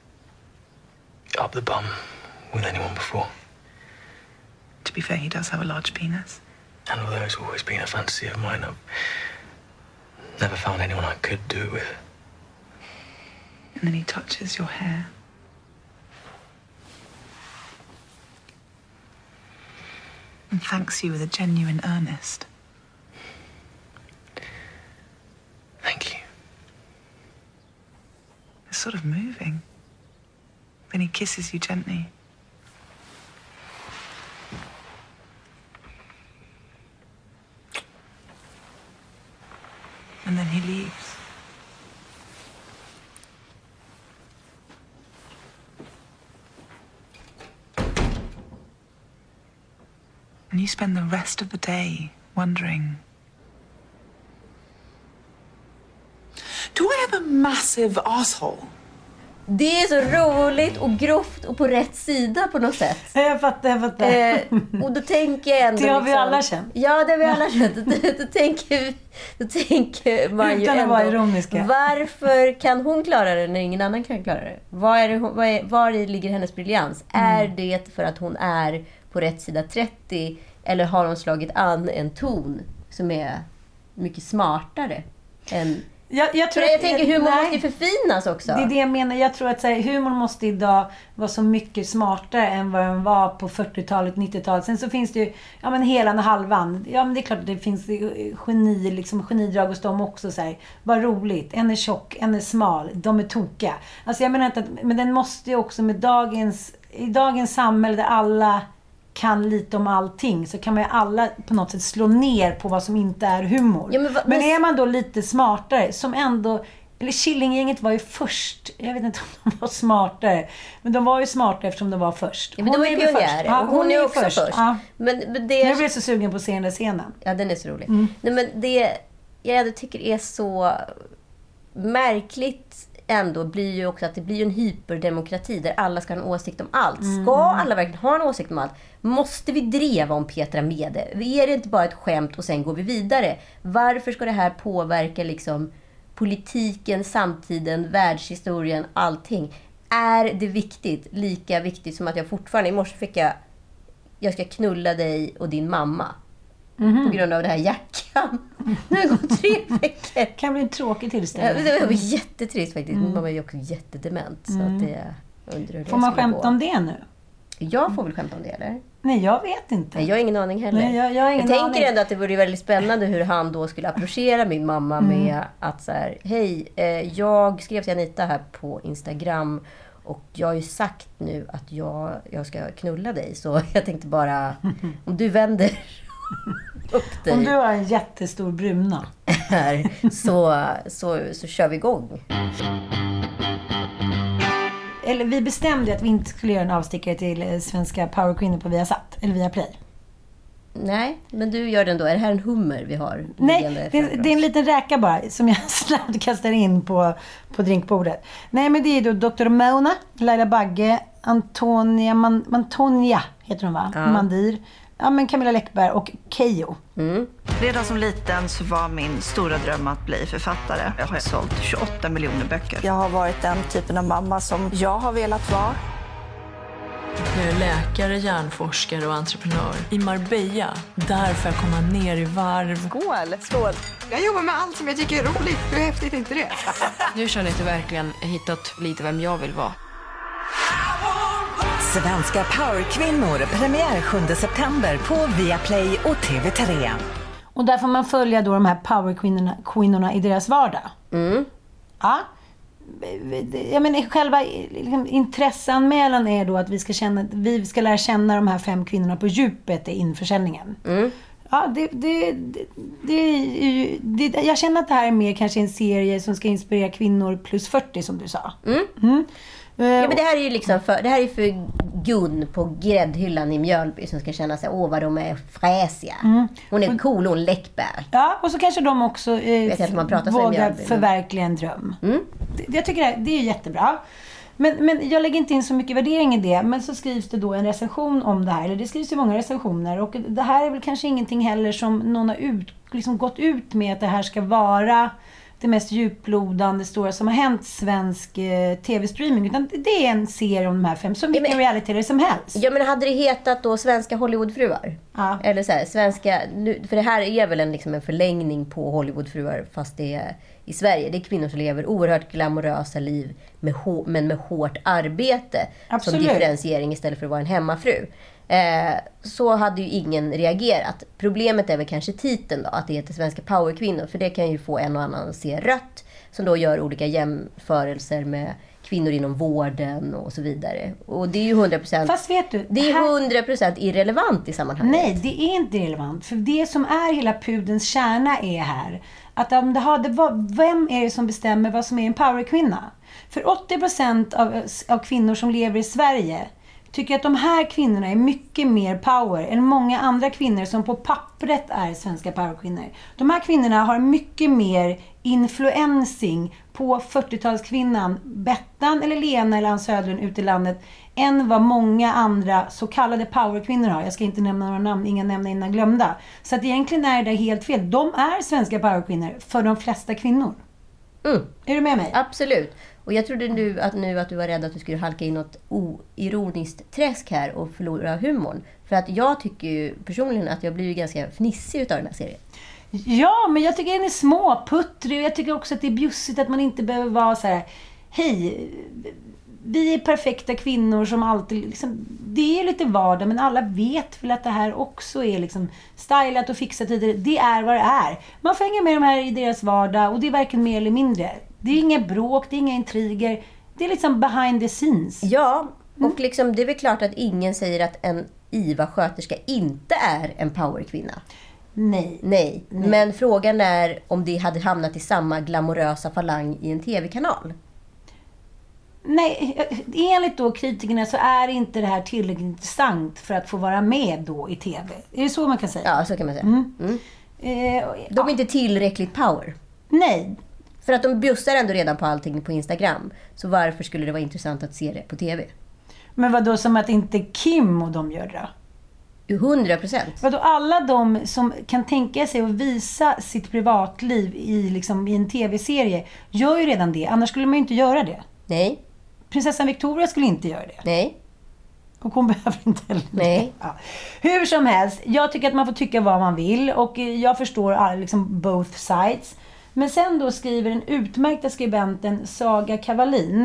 up the bum with anyone before. To be fair, he does have a large penis. And although it's always been a fantasy of mine, I've never found anyone I could do it with. And then he touches your hair. And thanks you with a genuine earnest. Thank you. sort of moving. Then he kisses you gently. And then he leaves. And you spend the rest of the day wondering, do I have a massive asshole? Det är så roligt och grovt och på rätt sida på något sätt. Jag fattar, jag fattar. Eh, och då tänker jag ändå... Det har liksom, vi alla känt. Ja, det har vi alla känt. Då, då, tänker, då tänker man ju Utan att ändå... vara ironiska. Varför kan hon klara det när ingen annan kan klara det? Var, är det, var, är, var i ligger hennes briljans? Mm. Är det för att hon är på rätt sida trettio? Eller har hon slagit an en ton som är mycket smartare än... Jag, jag, tror jag att, tänker humor nej, måste förfinas också. Det är det jag menar. Jag tror att så här, humor måste idag vara så mycket smartare än vad den var på fyrtiotalet, nittiotalet. Sen så finns det ju, ja men hela och halvan. Ja men det är klart att det finns geni, liksom genidrag hos dem också. Så här, vad roligt. En är tjock, en är smal. De är tokiga. Alltså jag menar inte att, men den måste ju också med dagens, i dagens samhälle där alla kan lite om allting, så kan man ju alla på något sätt slå ner på vad som inte är humor. Ja, men, va, men är man då lite smartare, som ändå, eller Killinggänget var ju först, jag vet inte om de var smartare, men de var ju smartare eftersom de var först. Ja, men de var ju pionjärer. Ja, hon, hon är, är också först. först. Ja. Men, men det är... Jag blev så sugen på att se den där scenen. Ja, den är så rolig. Mm. Nej, men det jag tycker är så märkligt ändå blir ju också att det blir en hyperdemokrati där alla ska ha en åsikt om allt. Ska mm. alla verkligen ha en åsikt om allt? Måste vi dreva om Petra Mede? Är det inte bara ett skämt och sen går vi vidare? Varför ska det här påverka liksom politiken, samtiden, världshistorien, allting? Är det viktigt? Lika viktigt som att jag fortfarande, i morse fick jag, jag ska knulla dig och din mamma. Mm-hmm. På grund av det här jackan. Nu har det gått tre veckor. Kan bli en tråkig tillställning. Ja, det var jättetrist faktiskt. Mm. Min mamma är ju också jättedement. Mm. Så att det, undrar får man skämta om det nu? Jag får väl skämta om det, eller? Nej, jag vet inte. Nej, jag har ingen aning heller. Nej, jag, jag, har ingen jag aning. tänker ändå att det vore väldigt spännande hur han då skulle approchera min mamma mm. med att så här, hej, eh, jag skrev till Anita här på Instagram och jag har ju sagt nu att jag, jag ska knulla dig. Så jag tänkte bara, om du vänder upp dig. Om du har en jättestor bruna här, så, så, så kör vi igång. Eller vi bestämde att vi inte skulle göra en avstickare till svenska powerkvinnor på Viasat eller Viaplay. Nej, men du gör den då. Är det här en hummer vi har? Nej, det, det är en liten räka bara som jag snabbt kastar in på, på drinkbordet. Nej, men det är då doktor Mona, Laila Bagge, Antonia Man, Mantonia heter hon va? Ja. Mandir. Ja, men Camilla Läckberg och Keyyo. Mm. Redan som liten så var min stora dröm att bli författare. Jag har sålt tjugoåtta miljoner böcker. Jag har varit den typen av mamma som jag har velat vara. Jag är läkare, hjärnforskare och entreprenör i Marbella. Där får jag komma ner i varv. Skål! Skål! Jag jobbar med allt som jag tycker är roligt. Hur häftigt är inte det? Nu känner jag att jag verkligen hittat lite vem jag vill vara. Svenska powerkvinnor, premiär sjunde september på Viaplay och T V tre. Och där får man följa då de här powerkvinnorna kvinnorna i deras vardag. Mm. Ja. Jag menar, själva liksom, intresseanmälan är då att vi ska, känna, vi ska lära känna de här fem kvinnorna på djupet i införsäljningen. Mm. Ja, det, det, det, det, det, jag känner att det här är mer kanske en serie som ska inspirera kvinnor plus fyrtio som du sa. Mm. Mm. Ja, men det här är ju liksom för, det här är för Gun på gräddhyllan i Mjölby som ska känna sig, åh vad de är fräsiga. Mm. Hon är cool, hon Läckberg. Ja, och så kanske de också eh, man pratar vågar förverkliga en dröm. Mm. Det, jag tycker det, det är jättebra. Men, men jag lägger inte in så mycket värdering i det. Men så skrivs det då en recension om det här. Eller det skrivs ju många recensioner. Och det här är väl kanske ingenting heller som någon har ut, liksom gått ut med att det här ska vara det mest djuplodande stora som har hänt svensk eh, tv-streaming. Utan det är en serie om de här fem. Som vilken ja, reality som helst. Ja, men hade det hetat då svenska Hollywoodfruar? Ja. Eller så här, svenska... Nu, för det här är väl en, liksom en förlängning på Hollywoodfruar fast det är i Sverige. Det är kvinnor som lever oerhört glamorösa liv med hår, men med hårt arbete. Absolut. Som differentiering istället för att vara en hemmafru. Eh, så hade ju ingen reagerat. Problemet är väl kanske titeln då, att det heter svenska powerkvinnor, för det kan ju få en och annan att se rött, som då gör olika jämförelser med kvinnor inom vården och så vidare. Och det är ju hundra procent... Fast vet du... Det är här... hundra procent irrelevant i sammanhanget. Nej, det är inte irrelevant. För det som är hela pudens kärna är här. Att om det hade, vem är det som bestämmer vad som är en powerkvinna? För åttio procent av, av kvinnor som lever i Sverige tycker att de här kvinnorna är mycket mer power än många andra kvinnor som på pappret är svenska powerkvinnor. De här kvinnorna har mycket mer influencing på fyrtiotalskvinnan Bettan eller Lena eller Ann Söderlund ute i landet än vad många andra så kallade powerkvinnor har. Jag ska inte nämna några namn, inga nämna innan glömda. Så att egentligen är det helt fel. De är svenska powerkvinnor för de flesta kvinnor. Mm. Är du med mig? Absolut. Och jag trodde nu att, nu att du var rädd att du skulle halka in något oironiskt träsk här och förlora humorn. För att jag tycker ju personligen att jag blir ju ganska fnissig utav den här serien. Ja, men jag tycker den är småputtrig och jag tycker också att det är bjussigt att man inte behöver vara så här: hej, vi är perfekta kvinnor som alltid liksom, det är lite vardag, men alla vet väl att det här också är liksom stylat och fixat tidigare. Det är vad det är. Man får hänga med de här i deras vardag och det är varken mer eller mindre. Det är inga bråk, det är inga intriger. Det är liksom behind the scenes. Ja, och liksom, det är väl klart att ingen säger att en I V A-sköterska inte är en powerkvinna. Nej. Nej. Nej. Men frågan är om det hade hamnat i samma glamorösa falang i en tv-kanal. Nej, enligt då kritikerna så är inte det här tillräckligt intressant för att få vara med då i tv. Är det så man kan säga? Ja, så kan man säga. Mm. Mm. Eh, de är inte tillräckligt power. Nej. För att de bjussar ändå redan på allting på Instagram. Så varför skulle det vara intressant att se det på tv? Men vad då som att inte Kim och de gör det? Hundra procent. Vadå, alla de som kan tänka sig att visa sitt privatliv i, liksom, i en tv-serie gör ju redan det. Annars skulle man ju inte göra det. Nej. Prinsessan Victoria skulle inte göra det. Nej. Och hon behöver inte heller. Nej. Ja. Hur som helst, jag tycker att man får tycka vad man vill. Och jag förstår liksom both sides. Men sen då skriver den utmärkta skribenten Saga Kavalin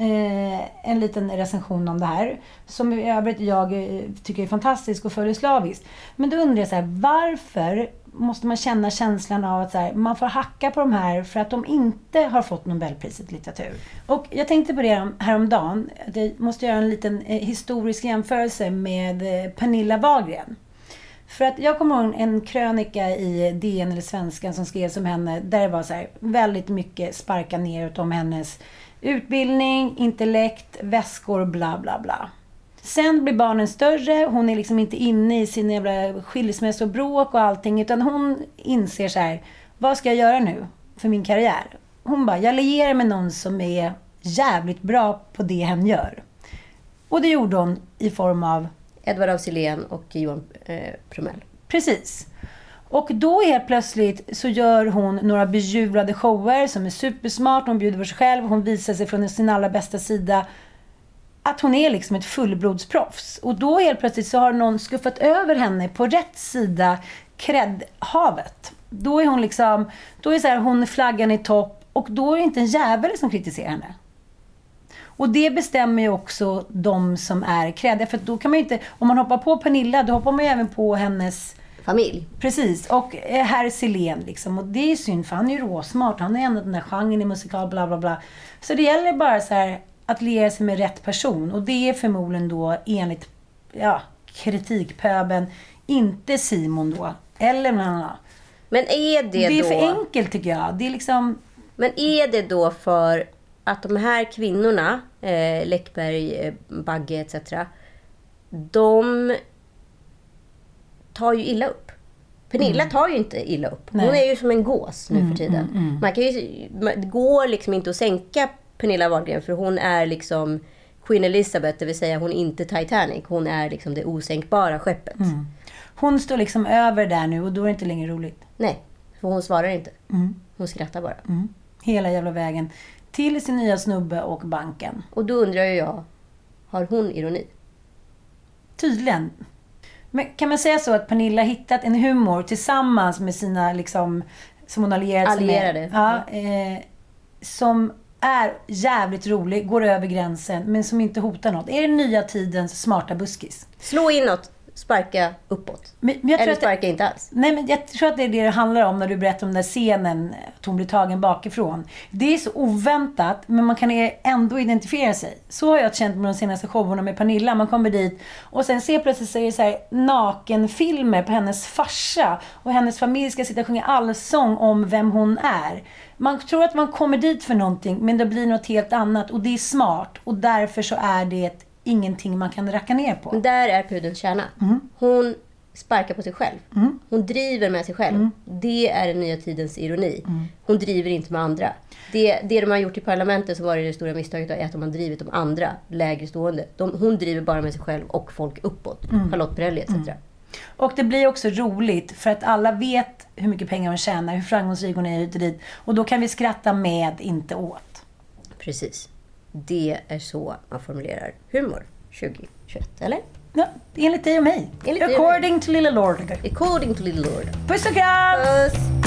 eh, en liten recension om det här. Som i övrigt jag eh, tycker är fantastisk och följer slaviskt. Men då undrar jag så här, varför måste man känna känslan av att så här, man får hacka på de här för att de inte har fått Nobelpriset i litteratur. Och jag tänkte på det häromdagen. Att jag måste göra en liten eh, historisk jämförelse med eh, Pernilla Wahlgren. För att jag kommer ihåg en krönika i D N eller Svenskan som skrevs om henne. Där det var så här, väldigt mycket sparka neråt om hennes utbildning, intellekt, väskor, bla bla bla. Sen blir barnen större. Hon är liksom inte inne i sin jävla skilsmässobråk och allting. Utan hon inser så här, vad ska jag göra nu för min karriär? Hon bara, jag lierar med någon som är jävligt bra på det hen gör. Och det gjorde hon i form av Edvard af Sillén och Johan eh, Promell. Precis. Och då helt plötsligt så gör hon några bejublade shower som är supersmart. Hon bjuder på sig själv. Hon visar sig från sin allra bästa sida. Att hon är liksom ett fullblodsproffs. Och då helt plötsligt så har någon skuffat över henne på rätt sida kreddhavet. Då är hon liksom, då är så här, hon flaggan i topp. Och då är det inte en jävel som kritiserar henne. Och det bestämmer ju också de som är kreddiga. För då kan man ju inte, om man hoppar på Pernilla, då hoppar man ju även på hennes familj. Precis, och herr Sillén liksom. Och det är synd, för han är ju råsmart. Han är ändå den där genren i musikal, bla bla bla. Så det gäller bara så här att liera sig med rätt person. Och det är förmodligen då enligt ja, kritikpöben inte Simon då. Eller någon annan. Men är det, det är då... för enkelt tycker jag. Det är liksom... Men är det då för att de här kvinnorna, eh, Läckberg, eh, Bagge et cetera, de tar ju illa upp. Pernilla tar ju inte illa upp. Hon Nej. är ju som en gås nu Mm, för tiden. mm, mm. Man kan ju, det går liksom inte att sänka Pernilla Wahlgren, för hon är liksom Queen Elizabeth, det vill säga hon är inte Titanic. Hon är liksom det osänkbara skeppet. Mm. Hon står liksom över där nu och då är det inte längre roligt. Nej, för hon svarar inte. Mm. Hon skrattar bara. Mm. Hela jävla vägen. Till sin nya snubbe och banken. Och då undrar ju jag, har hon ironi? Tydligen. Men kan man säga så att Pernilla hittat en humor tillsammans med sina liksom, som hon allierat sig med? Allierade. Ja, eh, som är jävligt rolig, går över gränsen, men som inte hotar något. Är det nya tidens smarta buskis? Slå in något. sparka uppåt. Men, men jag tror Eller att sparka det, inte alls. Nej, men jag tror att det är det det handlar om när du berättar om den där scenen att hon blir tagen bakifrån. Det är så oväntat, men man kan ändå identifiera sig. Så har jag känt med de senaste showerna med Pernilla. Man kommer dit och sen ser plötsligt så är det så här nakenfilmer på hennes farsa. Och hennes familj ska sitta och sjunga allsång om vem hon är. Man tror att man kommer dit för någonting, men det blir något helt annat. Och det är smart. Och därför så är det ingenting man kan racka ner på. Men där är pudelns kärna. Mm. Hon sparkar på sig själv. Mm. Hon driver med sig själv. Mm. Det är den nya tidens ironi. Mm. Hon driver inte med andra. Det, det de har gjort i parlamentet så var det det stora misstaget är att de har drivit de andra lägre stående. De, hon driver bara med sig själv och folk uppåt. Mm. Charlotte Perrelli et cetera. Mm. Och det blir också roligt för att alla vet hur mycket pengar hon tjänar, hur framgångsrik hon är hit och dit. Och då kan vi skratta med, inte åt. Precis. Det är så man formulerar humor tjugo tjugoett, eller? Ja, enligt dig och mig. Enligt According to Lilla Lord. According to Lilla Lord. Puss och kram! Puss!